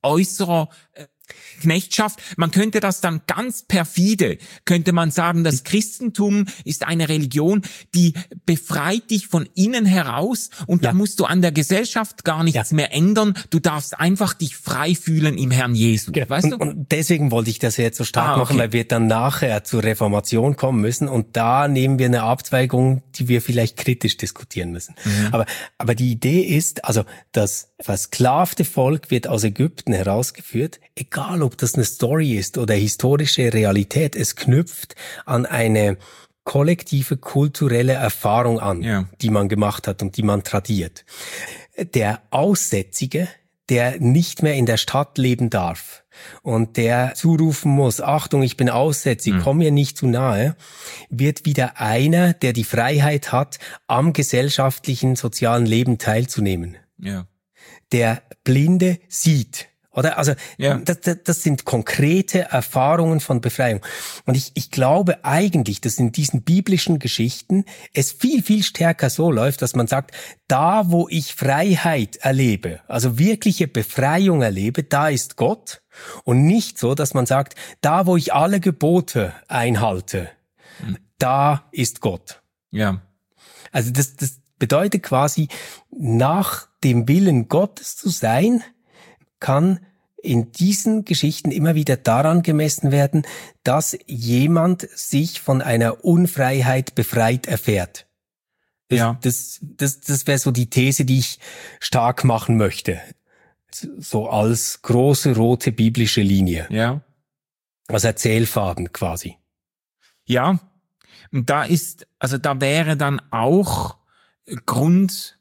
äußerer äh, Knechtschaft. Man könnte das dann ganz perfide, könnte man sagen, das Christentum ist eine Religion, die befreit dich von innen heraus und ja. da musst du an der Gesellschaft gar nichts ja. mehr ändern. Du darfst einfach dich frei fühlen im Herrn Jesus. Genau. Weißt du? Und, und deswegen wollte ich das jetzt so stark ah, okay. machen, weil wir dann nachher zur Reformation kommen müssen und da nehmen wir eine Abzweigung, die wir vielleicht kritisch diskutieren müssen. Mhm. Aber, aber die Idee ist, also das versklavte Volk wird aus Ägypten herausgeführt, egal ob das eine Story ist oder historische Realität, es knüpft an eine kollektive kulturelle Erfahrung an, ja. die man gemacht hat und die man tradiert. Der Aussätzige, der nicht mehr in der Stadt leben darf und der zurufen muss, Achtung, ich bin aussätzig, mhm. komm mir nicht zu nahe, wird wieder einer, der die Freiheit hat, am gesellschaftlichen, sozialen Leben teilzunehmen. Ja. Der Blinde sieht. Oder? Also, ja. das, das, das sind konkrete Erfahrungen von Befreiung. Und ich, ich glaube eigentlich, dass in diesen biblischen Geschichten es viel, viel stärker so läuft, dass man sagt, da wo ich Freiheit erlebe, also wirkliche Befreiung erlebe, da ist Gott. Und nicht so, dass man sagt, da wo ich alle Gebote einhalte, hm. da ist Gott. Ja. Also das, das bedeutet quasi, nach dem Willen Gottes zu sein, kann in diesen Geschichten immer wieder daran gemessen werden, dass jemand sich von einer Unfreiheit befreit erfährt. Das, ja. das, das, das wäre so die These, die ich stark machen möchte. So als große rote biblische Linie. Ja. Als Erzählfaden quasi. Ja. Und da ist, also da wäre dann auch Grund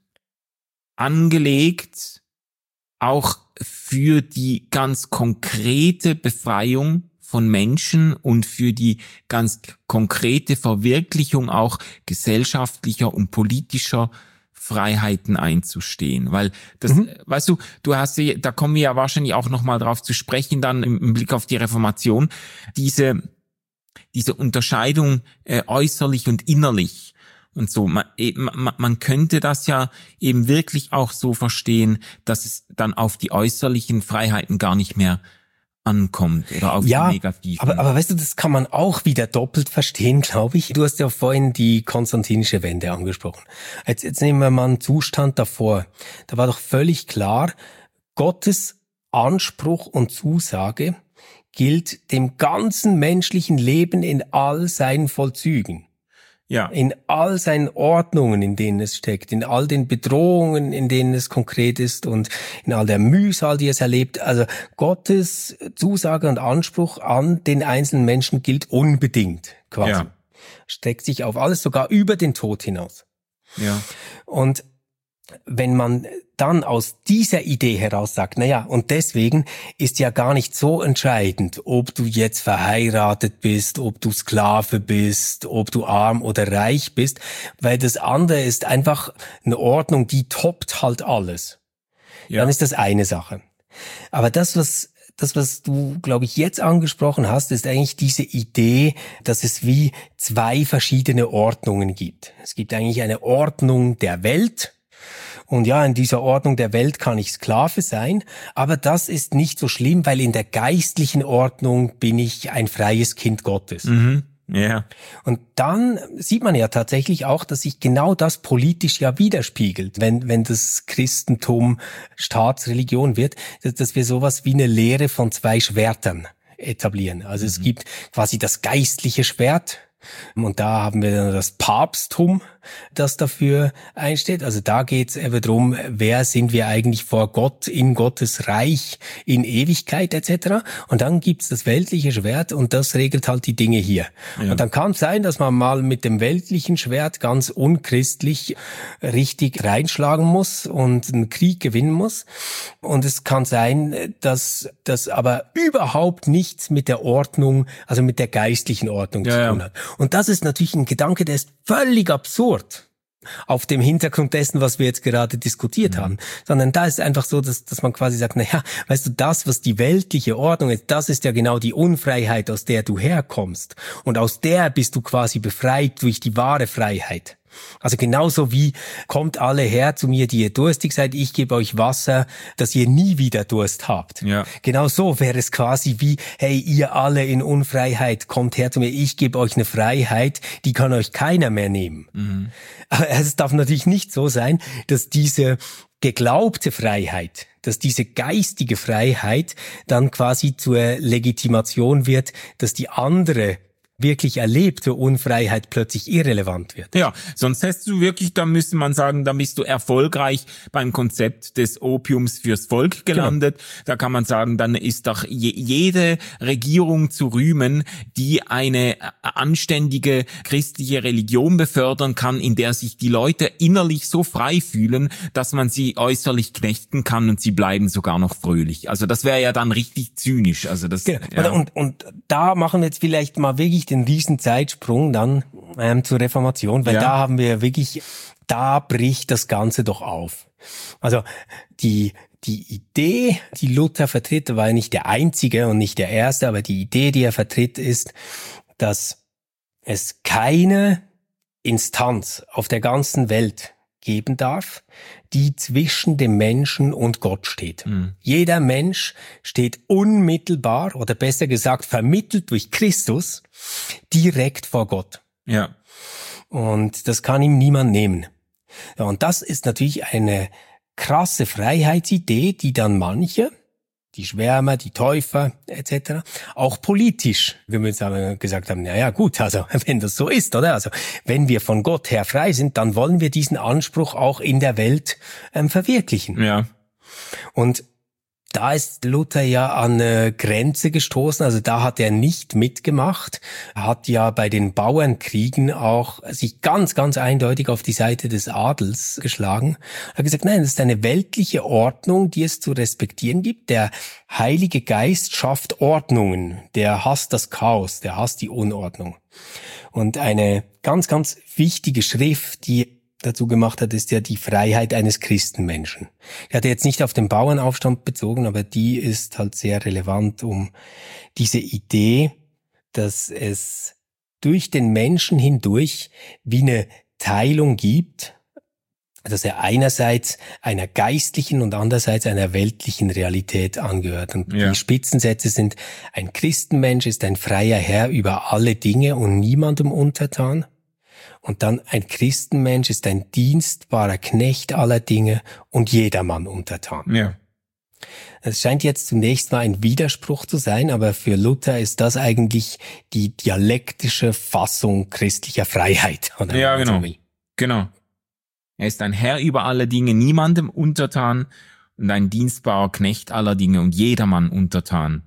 angelegt, auch für die ganz konkrete Befreiung von Menschen und für die ganz konkrete Verwirklichung auch gesellschaftlicher und politischer Freiheiten einzustehen. Weil das, mhm. weißt du, du hast, da kommen wir ja wahrscheinlich auch nochmal drauf zu sprechen, dann im, im Blick auf die Reformation, diese, diese Unterscheidung äh, äußerlich und innerlich. Und so, man, man, man könnte das ja eben wirklich auch so verstehen, dass es dann auf die äußerlichen Freiheiten gar nicht mehr ankommt oder auf ja, die negativen. Aber, aber weißt du, das kann man auch wieder doppelt verstehen, glaube ich. Du hast ja vorhin die konstantinische Wende angesprochen. Jetzt, jetzt nehmen wir mal einen Zustand davor. Da war doch völlig klar, Gottes Anspruch und Zusage gilt dem ganzen menschlichen Leben in all seinen Vollzügen. Ja. In all seinen Ordnungen, in denen es steckt, in all den Bedrohungen, in denen es konkret ist und in all der Mühsal, die es erlebt. Also Gottes Zusage und Anspruch an den einzelnen Menschen gilt unbedingt, quasi. Ja. Streckt sich auf alles, sogar über den Tod hinaus. Ja. Und wenn man dann aus dieser Idee heraus sagt, na ja, und deswegen ist ja gar nicht so entscheidend, ob du jetzt verheiratet bist, ob du Sklave bist, ob du arm oder reich bist, weil das andere ist einfach eine Ordnung, die toppt halt alles. Ja. Dann ist das eine Sache. Aber das, was Das, was du, glaube ich, jetzt angesprochen hast, ist eigentlich diese Idee, dass es wie zwei verschiedene Ordnungen gibt. Es gibt eigentlich eine Ordnung der Welt. Und ja, in dieser Ordnung der Welt kann ich Sklave sein, aber das ist nicht so schlimm, weil in der geistlichen Ordnung bin ich ein freies Kind Gottes. Mhm. Ja. Yeah. Und dann sieht man ja tatsächlich auch, dass sich genau das politisch ja widerspiegelt, wenn wenn das Christentum Staatsreligion wird, dass wir sowas wie eine Lehre von zwei Schwertern etablieren. Also mhm. es gibt quasi das geistliche Schwert. Und da haben wir dann das Papsttum, das dafür einsteht. Also da geht es eben darum, wer sind wir eigentlich vor Gott, in Gottes Reich, in Ewigkeit et cetera. Und dann gibt's das weltliche Schwert und das regelt halt die Dinge hier. Ja. Und dann kann es sein, dass man mal mit dem weltlichen Schwert ganz unchristlich richtig reinschlagen muss und einen Krieg gewinnen muss. Und es kann sein, dass das aber überhaupt nichts mit der Ordnung, also mit der geistlichen Ordnung ja, zu tun ja. hat. Und das ist natürlich ein Gedanke, der ist völlig absurd auf dem Hintergrund dessen, was wir jetzt gerade diskutiert mhm. haben. Sondern da ist einfach so, dass, dass man quasi sagt, naja, weißt du, das, was die weltliche Ordnung ist, das ist ja genau die Unfreiheit, aus der du herkommst. Und aus der bist du quasi befreit durch die wahre Freiheit. Also genauso wie kommt alle her zu mir, die ihr durstig seid, ich gebe euch Wasser, dass ihr nie wieder Durst habt. Ja. Genau so wäre es quasi wie, hey, ihr alle in Unfreiheit, kommt her zu mir, ich gebe euch eine Freiheit, die kann euch keiner mehr nehmen. Mhm. Aber es darf natürlich nicht so sein, dass diese geglaubte Freiheit, dass diese geistige Freiheit dann quasi zur Legitimation wird, dass die andere wirklich erlebte Unfreiheit plötzlich irrelevant wird. Ja, sonst hast du wirklich, da müsste man sagen, da bist du erfolgreich beim Konzept des Opiums fürs Volk gelandet. Genau. Da kann man sagen, dann ist doch je, jede Regierung zu rühmen, die eine anständige christliche Religion befördern kann, in der sich die Leute innerlich so frei fühlen, dass man sie äußerlich knechten kann und sie bleiben sogar noch fröhlich. Also das wäre ja dann richtig zynisch. Also das. Genau. Ja. Und, und da machen wir jetzt vielleicht mal wirklich den riesen Zeitsprung dann ähm, zur Reformation, weil ja. da haben wir wirklich, da bricht das Ganze doch auf. Also die die Idee, die Luther vertritt, war ja nicht der einzige und nicht der erste, aber die Idee, die er vertritt, ist, dass es keine Instanz auf der ganzen Welt geben darf, die zwischen dem Menschen und Gott steht. Mhm. Jeder Mensch steht unmittelbar, oder besser gesagt vermittelt durch Christus, direkt vor Gott. Ja. Und das kann ihm niemand nehmen. Ja, und das ist natürlich eine krasse Freiheitsidee, die dann manche, die Schwärmer, die Täufer et cetera, auch politisch, wie wir jetzt gesagt haben, na ja gut, also wenn das so ist, oder? Also wenn wir von Gott her frei sind, dann wollen wir diesen Anspruch auch in der Welt ähm, verwirklichen. Ja. Und da ist Luther ja an eine Grenze gestoßen, also da hat er nicht mitgemacht, er hat ja bei den Bauernkriegen auch sich ganz, ganz eindeutig auf die Seite des Adels geschlagen. Er hat gesagt, nein, das ist eine weltliche Ordnung, die es zu respektieren gibt. Der Heilige Geist schafft Ordnungen, der hasst das Chaos, der hasst die Unordnung. Und eine ganz, ganz wichtige Schrift, die dazu gemacht hat, ist ja die Freiheit eines Christenmenschen. Ich hatte jetzt nicht auf den Bauernaufstand bezogen, aber die ist halt sehr relevant, um diese Idee, dass es durch den Menschen hindurch wie eine Teilung gibt, dass er einerseits einer geistlichen und andererseits einer weltlichen Realität angehört. Und ja. die Spitzensätze sind, ein Christenmensch ist ein freier Herr über alle Dinge und niemandem untertan. Und dann ein Christenmensch ist ein dienstbarer Knecht aller Dinge und jedermann untertan. Ja. Es scheint jetzt zunächst mal ein Widerspruch zu sein, aber für Luther ist das eigentlich die dialektische Fassung christlicher Freiheit. Oder ja, genau. So genau. Er ist ein Herr über alle Dinge, niemandem untertan und ein dienstbarer Knecht aller Dinge und jedermann untertan.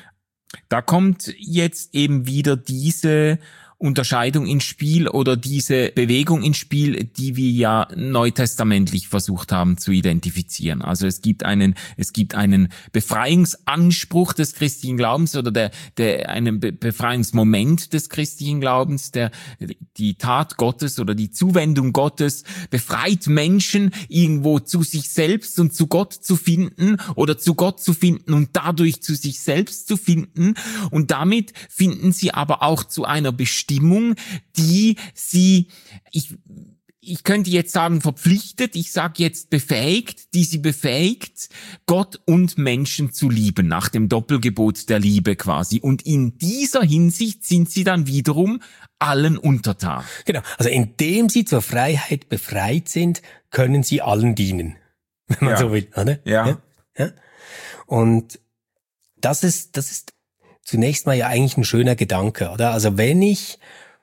Da kommt jetzt eben wieder diese Unterscheidung ins Spiel oder diese Bewegung ins Spiel, die wir ja neutestamentlich versucht haben zu identifizieren. Also es gibt einen, es gibt einen Befreiungsanspruch des christlichen Glaubens oder der, der, einen Be- Befreiungsmoment des christlichen Glaubens, der, die Tat Gottes oder die Zuwendung Gottes befreit Menschen irgendwo zu sich selbst und zu Gott zu finden oder zu Gott zu finden und dadurch zu sich selbst zu finden. Und damit finden sie aber auch zu einer Bestimmung, die sie, ich, ich könnte jetzt sagen verpflichtet, ich sage jetzt befähigt, die sie befähigt, Gott und Menschen zu lieben, nach dem Doppelgebot der Liebe quasi. Und in dieser Hinsicht sind sie dann wiederum allen untertan. Genau, also indem sie zur Freiheit befreit sind, können sie allen dienen, wenn man ja. so will, oder? Ja. ja. ja. Und das ist, das ist zunächst mal ja eigentlich ein schöner Gedanke, oder? Also wenn ich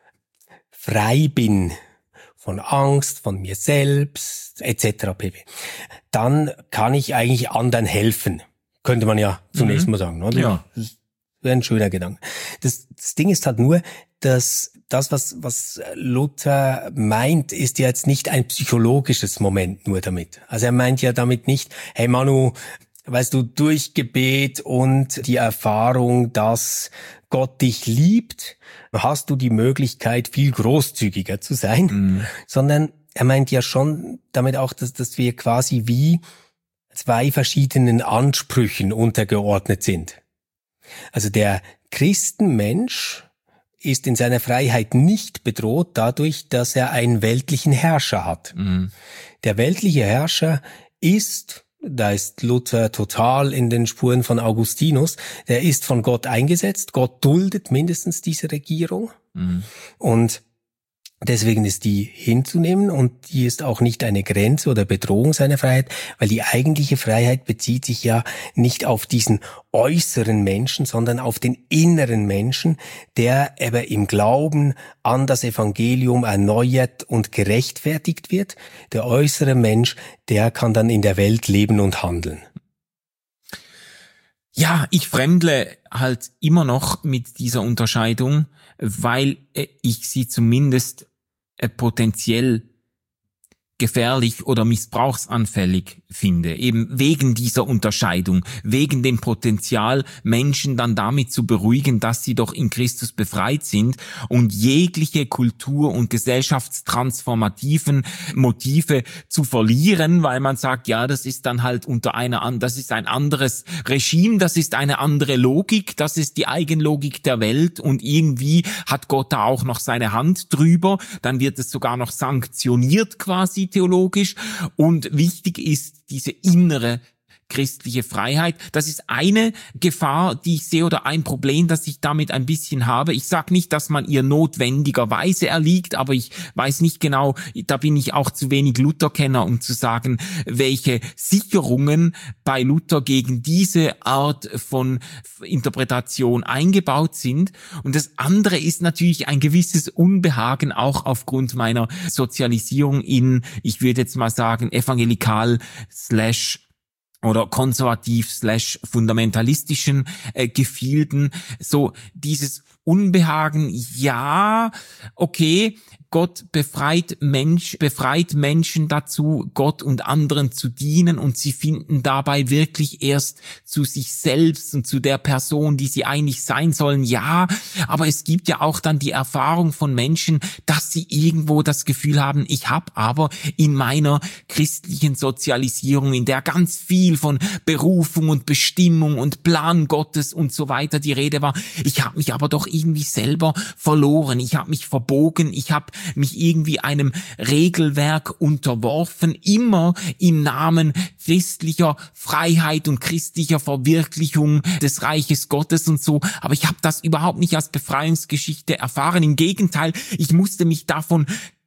frei bin von Angst, von mir selbst, et cetera pp., dann kann ich eigentlich anderen helfen. Könnte man ja zunächst mhm. mal sagen, oder? Ja. Das wäre ein schöner Gedanke. Das, das Ding ist halt nur, dass das, was, was Luther meint, ist ja jetzt nicht ein psychologisches Moment nur damit. Also er meint ja damit nicht, hey Manu, weißt du, durch Gebet und die Erfahrung, dass Gott dich liebt, hast du die Möglichkeit, viel großzügiger zu sein, mhm. sondern er meint ja schon damit auch, dass, dass wir quasi wie zwei verschiedenen Ansprüchen untergeordnet sind. Also der Christenmensch ist in seiner Freiheit nicht bedroht dadurch, dass er einen weltlichen Herrscher hat. Mhm. Der weltliche Herrscher ist, da ist Luther total in den Spuren von Augustinus, der ist von Gott eingesetzt. Gott duldet mindestens diese Regierung. Mhm. Und deswegen ist die hinzunehmen und die ist auch nicht eine Grenze oder Bedrohung seiner Freiheit, weil die eigentliche Freiheit bezieht sich ja nicht auf diesen äußeren Menschen, sondern auf den inneren Menschen, der aber im Glauben an das Evangelium erneuert und gerechtfertigt wird. Der äußere Mensch, der kann dann in der Welt leben und handeln. Ja, ich fremdle halt immer noch mit dieser Unterscheidung, weil ich sie zumindest potenziell gefährlich oder missbrauchsanfällig finde, eben wegen dieser Unterscheidung, wegen dem Potenzial, Menschen dann damit zu beruhigen, dass sie doch in Christus befreit sind und jegliche Kultur- und gesellschaftstransformativen Motive zu verlieren, weil man sagt, ja, das ist dann halt unter einer, das ist ein anderes Regime, das ist eine andere Logik, das ist die Eigenlogik der Welt und irgendwie hat Gott da auch noch seine Hand drüber, dann wird es sogar noch sanktioniert quasi theologisch und wichtig ist diese innere christliche Freiheit. Das ist eine Gefahr, die ich sehe, oder ein Problem, das ich damit ein bisschen habe. Ich sage nicht, dass man ihr notwendigerweise erliegt, aber ich weiß nicht genau, da bin ich auch zu wenig Luther-Kenner, um zu sagen, welche Sicherungen bei Luther gegen diese Art von Interpretation eingebaut sind. Und das andere ist natürlich ein gewisses Unbehagen, auch aufgrund meiner Sozialisierung in, ich würde jetzt mal sagen, evangelikal slash oder konservativ slash fundamentalistischen äh, Gefilden, so dieses Unbehagen, ja, okay, Gott befreit Mensch, befreit Menschen dazu, Gott und anderen zu dienen und sie finden dabei wirklich erst zu sich selbst und zu der Person, die sie eigentlich sein sollen. Ja, aber es gibt ja auch dann die Erfahrung von Menschen, dass sie irgendwo das Gefühl haben, ich habe aber in meiner christlichen Sozialisierung, in der ganz viel von Berufung und Bestimmung und Plan Gottes und so weiter die Rede war, ich habe mich aber doch irgendwie selber verloren, ich habe mich verbogen, ich habe mich irgendwie einem Regelwerk unterworfen, immer im Namen christlicher Freiheit und christlicher Verwirklichung des Reiches Gottes und so. Aber ich habe das überhaupt nicht als Befreiungsgeschichte erfahren. Im Gegenteil, ich musste mich davon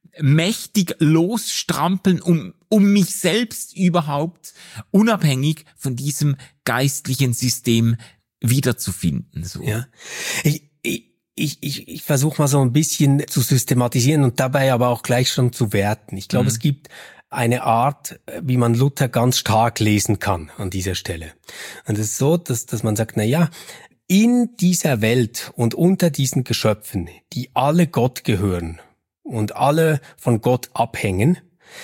mächtig losstrampeln, um, um mich selbst überhaupt unabhängig von diesem geistlichen System wiederzufinden. So. Ja, ich, ich Ich, ich, ich versuche mal so ein bisschen zu systematisieren und dabei aber auch gleich schon zu werten. Ich glaube, mhm. es gibt eine Art, wie man Luther ganz stark lesen kann an dieser Stelle. Und es ist so, dass, dass man sagt, na ja, in dieser Welt und unter diesen Geschöpfen, die alle Gott gehören und alle von Gott abhängen,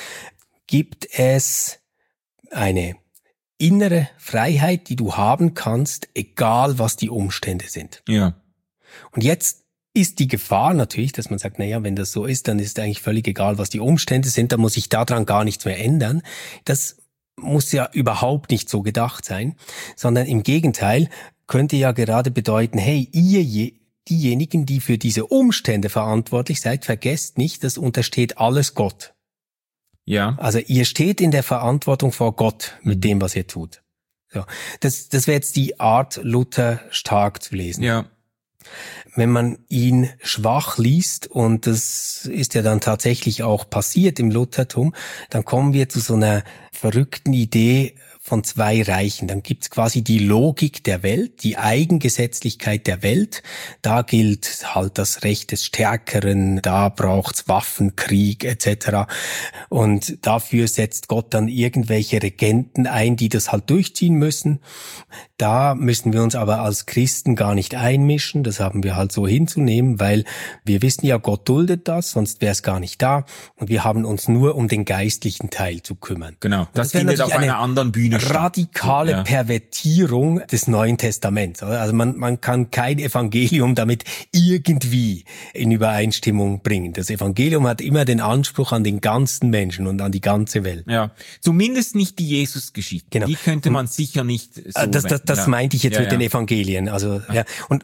gibt es eine innere Freiheit, die du haben kannst, egal was die Umstände sind. Ja. Und jetzt ist die Gefahr natürlich, dass man sagt, na ja, wenn das so ist, dann ist eigentlich völlig egal, was die Umstände sind, dann muss sich daran gar nichts mehr ändern. Das muss ja überhaupt nicht so gedacht sein, sondern im Gegenteil könnte ja gerade bedeuten, hey, ihr je, diejenigen, die für diese Umstände verantwortlich seid, vergesst nicht, das untersteht alles Gott. Ja. Also ihr steht in der Verantwortung vor Gott mit dem, was ihr tut. So, das, das wäre jetzt die Art, Luther stark zu lesen. Ja. Wenn man ihn schwach liest, und das ist ja dann tatsächlich auch passiert im Luthertum, dann kommen wir zu so einer verrückten Idee von zwei Reichen. Dann gibt's quasi die Logik der Welt, die Eigengesetzlichkeit der Welt. Da gilt halt das Recht des Stärkeren, da braucht's Waffenkrieg et cetera. Und dafür setzt Gott dann irgendwelche Regenten ein, die das halt durchziehen müssen. Da müssen wir uns aber als Christen gar nicht einmischen. Das haben wir halt so hinzunehmen, weil wir wissen ja, Gott duldet das, sonst wäre es gar nicht da. Und wir haben uns nur um den geistlichen Teil zu kümmern. Genau, das, das findet auf einer anderen Bühne statt. Radikale ja. Pervertierung des Neuen Testaments. Also man, man kann kein Evangelium damit irgendwie in Übereinstimmung bringen. Das Evangelium hat immer den Anspruch an den ganzen Menschen und an die ganze Welt. Ja, zumindest nicht die Jesus-Geschichte. Genau. Die könnte man sicher nicht so Das, das, das ja. meinte ich jetzt ja, mit ja. den Evangelien. Also ja. ja. Und, und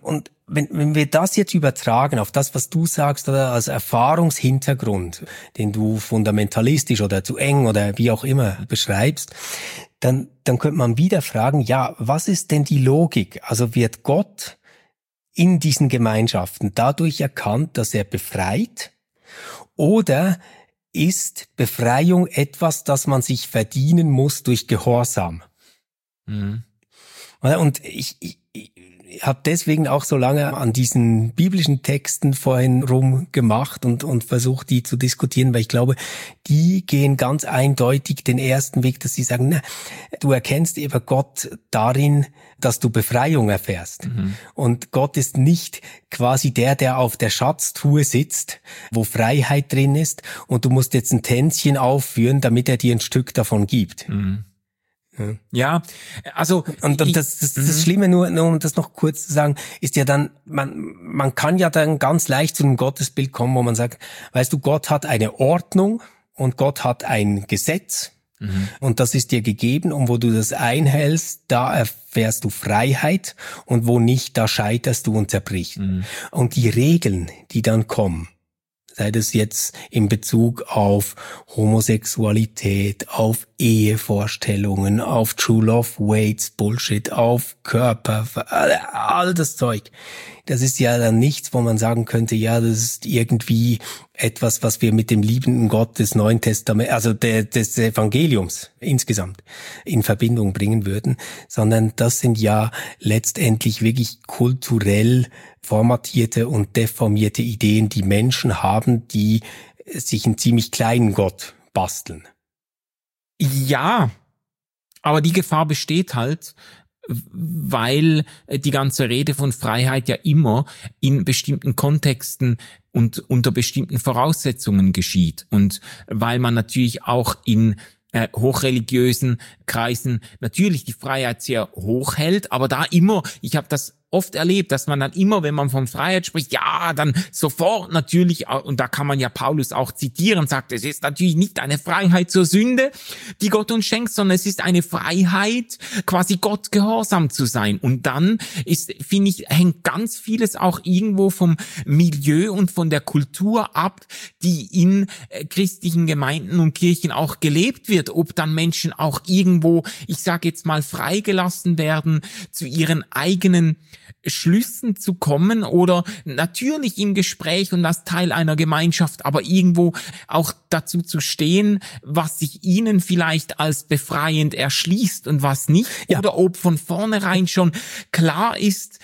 wenn, wenn wir das jetzt übertragen auf das, was du sagst, oder als Erfahrungshintergrund, den du fundamentalistisch oder zu eng oder wie auch immer beschreibst, dann, dann könnte man wieder fragen, ja, was ist denn die Logik? Also wird Gott in diesen Gemeinschaften dadurch erkannt, dass er befreit? Oder ist Befreiung etwas, das man sich verdienen muss durch Gehorsam? Mhm. Und ich, ich, ich habe deswegen auch so lange an diesen biblischen Texten vorhin rumgemacht und, und versucht, die zu diskutieren, weil ich glaube, die gehen ganz eindeutig den ersten Weg, dass sie sagen, na, du erkennst eben Gott darin, dass du Befreiung erfährst. Mhm. Und Gott ist nicht quasi der, der auf der Schatztruhe sitzt, wo Freiheit drin ist und du musst jetzt ein Tänzchen aufführen, damit er dir ein Stück davon gibt. Mhm. Ja, also und, und das, das, das Schlimme, nur, nur um das noch kurz zu sagen, ist ja dann, man man kann ja dann ganz leicht zu einem Gottesbild kommen, wo man sagt, weißt du, Gott hat eine Ordnung und Gott hat ein Gesetz mhm. und das ist dir gegeben und wo du das einhältst, da erfährst du Freiheit und wo nicht, da scheiterst du und zerbrichst. Mhm. Und die Regeln, die dann kommen, sei das jetzt in Bezug auf Homosexualität, auf Ehevorstellungen, auf True Love Waits Bullshit, auf Körper, all das Zeug. Das ist ja dann nichts, wo man sagen könnte, ja, das ist irgendwie etwas, was wir mit dem liebenden Gott des Neuen Testaments, also der, des Evangeliums insgesamt in Verbindung bringen würden, sondern das sind ja letztendlich wirklich kulturell formatierte und deformierte Ideen, die Menschen haben, die sich einen ziemlich kleinen Gott basteln. Ja, aber die Gefahr besteht halt, weil die ganze Rede von Freiheit ja immer in bestimmten Kontexten und unter bestimmten Voraussetzungen geschieht. Und weil man natürlich auch in äh, hochreligiösen Kreisen natürlich die Freiheit sehr hoch hält, aber da immer, ich habe das oft erlebt, dass man dann immer, wenn man von Freiheit spricht, ja, dann sofort natürlich, und da kann man ja Paulus auch zitieren, sagt, es ist natürlich nicht eine Freiheit zur Sünde, die Gott uns schenkt, sondern es ist eine Freiheit, quasi Gott gehorsam zu sein. Und dann ist, finde ich, hängt ganz vieles auch irgendwo vom Milieu und von der Kultur ab, die in christlichen Gemeinden und Kirchen auch gelebt wird, ob dann Menschen auch irgendwo, ich sage jetzt mal, freigelassen werden, zu ihren eigenen Schlüssen zu kommen oder natürlich im Gespräch und als Teil einer Gemeinschaft, aber irgendwo auch dazu zu stehen, was sich ihnen vielleicht als befreiend erschließt und was nicht. Ja. Oder ob von vornherein schon klar ist,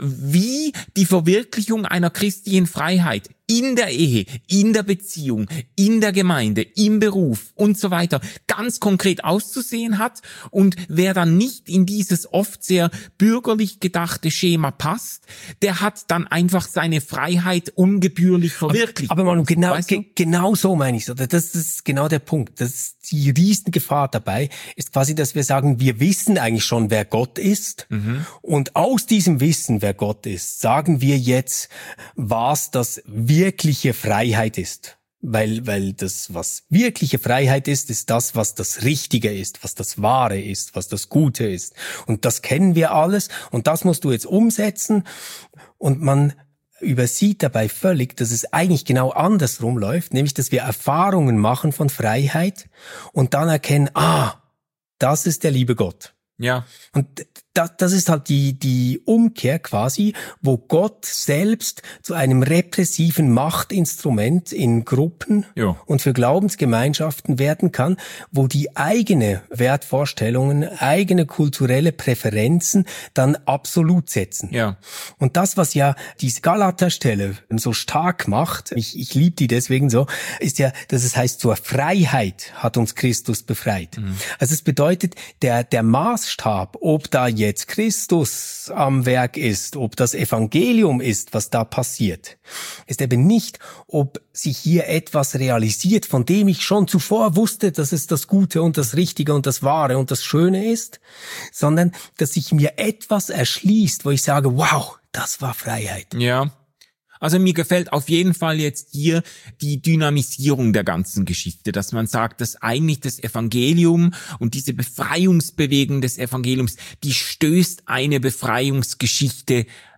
wie die Verwirklichung einer christlichen Freiheit in der Ehe, in der Beziehung, in der Gemeinde, im Beruf und so weiter ganz konkret auszusehen hat. Und wer dann nicht in dieses oft sehr bürgerlich gedachte Schema passt, der hat dann einfach seine Freiheit ungebührlich verwirklicht. Aber, aber man, genau, weißt du? ge- genau so meine ich es. Das ist genau der Punkt. Das ist die Riesengefahr dabei, ist quasi, dass wir sagen, wir wissen eigentlich schon, wer Gott ist. Mhm. Und aus diesem Wissen, wer Gott ist, sagen wir jetzt, was das wirkliche Freiheit ist. Weil, weil das, was wirkliche Freiheit ist, ist das, was das Richtige ist, was das Wahre ist, was das Gute ist. Und das kennen wir alles und das musst du jetzt umsetzen. Und man übersieht dabei völlig, dass es eigentlich genau andersrum läuft, nämlich, dass wir Erfahrungen machen von Freiheit und dann erkennen, ah, das ist der liebe Gott. Ja. Und das, das ist halt die, die Umkehr quasi, wo Gott selbst zu einem repressiven Machtinstrument in Gruppen ja. und für Glaubensgemeinschaften werden kann, wo die eigene Wertvorstellungen, eigene kulturelle Präferenzen dann absolut setzen. Ja. Und das, was ja diese Galaterstelle so stark macht, ich, ich liebe die deswegen so, ist ja, dass es heißt, zur Freiheit hat uns Christus befreit. Mhm. Also es bedeutet, der, der Maßstab, ob da jetzt jetzt Christus am Werk ist, ob das Evangelium ist, was da passiert, ist eben nicht, ob sich hier etwas realisiert, von dem ich schon zuvor wusste, dass es das Gute und das Richtige und das Wahre und das Schöne ist, sondern dass sich mir etwas erschließt, wo ich sage, wow, das war Freiheit. Ja. Also mir gefällt auf jeden Fall jetzt hier die Dynamisierung der ganzen Geschichte, dass man sagt, dass eigentlich das Evangelium und diese Befreiungsbewegung des Evangeliums, die stößt eine Befreiungsgeschichte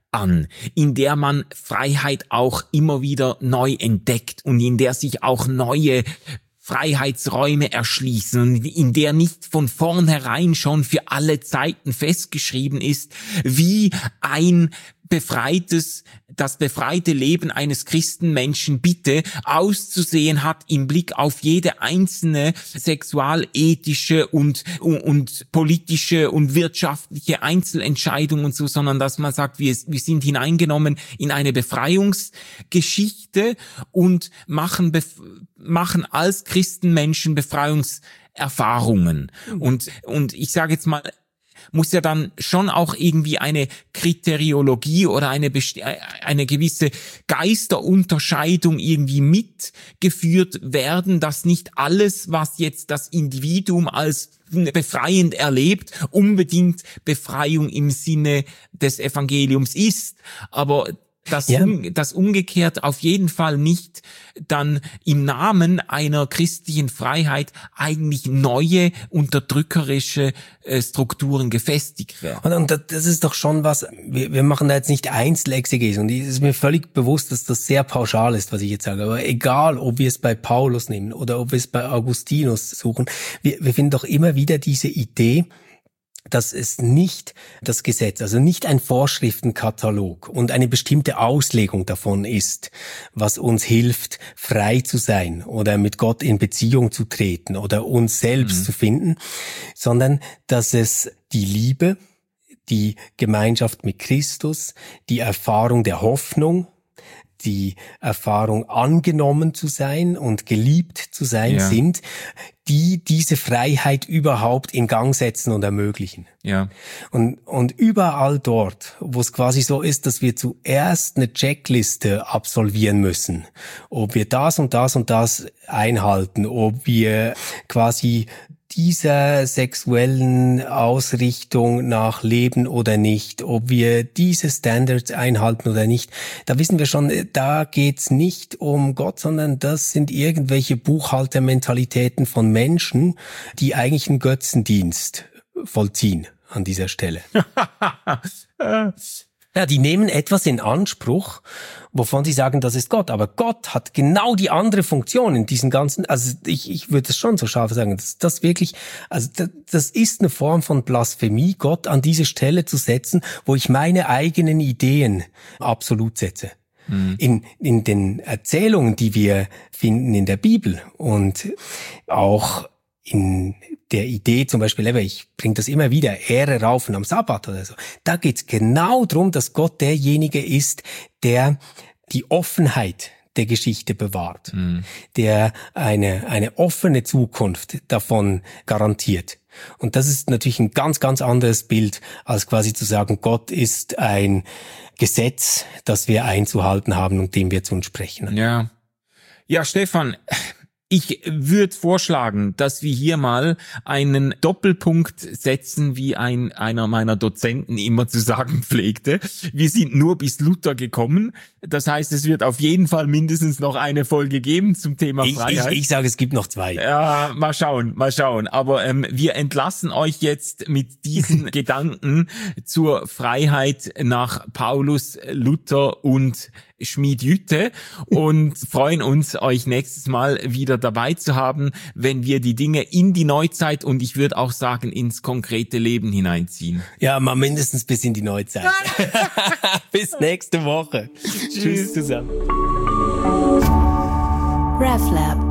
an, in der man Freiheit auch immer wieder neu entdeckt und in der sich auch neue Freiheitsräume erschließen und in der nicht von vornherein schon für alle Zeiten festgeschrieben ist, wie ein befreites, das befreite Leben eines Christenmenschen bitte auszusehen hat im Blick auf jede einzelne sexualethische und, und, und politische und wirtschaftliche Einzelentscheidung und so, sondern dass man sagt, wir, wir sind hineingenommen in eine Befreiungsgeschichte und machen, bef- machen als Christenmenschen Befreiungserfahrungen. Und, und ich sage jetzt mal, muss ja dann schon auch irgendwie eine Kriteriologie oder eine besti- eine gewisse Geisterunterscheidung irgendwie mitgeführt werden, dass nicht alles, was jetzt das Individuum als befreiend erlebt, unbedingt Befreiung im Sinne des Evangeliums ist, aber Das, ja. um, das umgekehrt auf jeden Fall nicht dann im Namen einer christlichen Freiheit eigentlich neue unterdrückerische äh, Strukturen gefestigt werden. Und, und das ist doch schon was, wir, wir machen da jetzt nicht Einzelexegese und es ist mir völlig bewusst, dass das sehr pauschal ist, was ich jetzt sage, aber egal, ob wir es bei Paulus nehmen oder ob wir es bei Augustinus suchen, wir, wir finden doch immer wieder diese Idee, dass es nicht das Gesetz, also nicht ein Vorschriftenkatalog und eine bestimmte Auslegung davon ist, was uns hilft, frei zu sein oder mit Gott in Beziehung zu treten oder uns selbst mhm. zu finden, sondern dass es die Liebe, die Gemeinschaft mit Christus, die Erfahrung der Hoffnung, die Erfahrung angenommen zu sein und geliebt zu sein ja. sind, die diese Freiheit überhaupt in Gang setzen und ermöglichen. Ja. Und, und überall dort, wo es quasi so ist, dass wir zuerst eine Checkliste absolvieren müssen, ob wir das und das und das einhalten, ob wir quasi dieser sexuellen Ausrichtung nach leben oder nicht, ob wir diese Standards einhalten oder nicht, da wissen wir schon, da geht's nicht um Gott, sondern das sind irgendwelche Buchhaltermentalitäten von Menschen, die eigentlich einen Götzendienst vollziehen an dieser Stelle. Ja, die nehmen etwas in Anspruch, wovon sie sagen, das ist Gott. Aber Gott hat genau die andere Funktion in diesen ganzen, also ich, ich würde es schon so scharf sagen, dass das wirklich, also das, das ist eine Form von Blasphemie, Gott an diese Stelle zu setzen, wo ich meine eigenen Ideen absolut setze. Mhm. In, in den Erzählungen, die wir finden in der Bibel und auch in der Idee zum Beispiel, ich bringe das immer wieder, Ehre raufen am Sabbat oder so, da geht's genau drum, dass Gott derjenige ist, der die Offenheit der Geschichte bewahrt, mhm. der eine eine offene Zukunft davon garantiert. Und das ist natürlich ein ganz, ganz anderes Bild, als quasi zu sagen, Gott ist ein Gesetz, das wir einzuhalten haben und dem wir zu entsprechen. Ja, ja, Stefan, ich würde vorschlagen, dass wir hier mal einen Doppelpunkt setzen, wie ein einer meiner Dozenten immer zu sagen pflegte. Wir sind nur bis Luther gekommen. Das heißt, es wird auf jeden Fall mindestens noch eine Folge geben zum Thema ich, Freiheit. Ich, ich sage, es gibt noch zwei. Ja, mal schauen, mal schauen. Aber ähm, wir entlassen euch jetzt mit diesen Gedanken zur Freiheit nach Paulus, Luther und Schmid-Jütte und freuen uns, euch nächstes Mal wieder dabei zu haben, wenn wir die Dinge in die Neuzeit und ich würde auch sagen ins konkrete Leben hineinziehen. Ja, mal mindestens bis in die Neuzeit. Bis nächste Woche. Tschüss. Tschüss zusammen. RefLab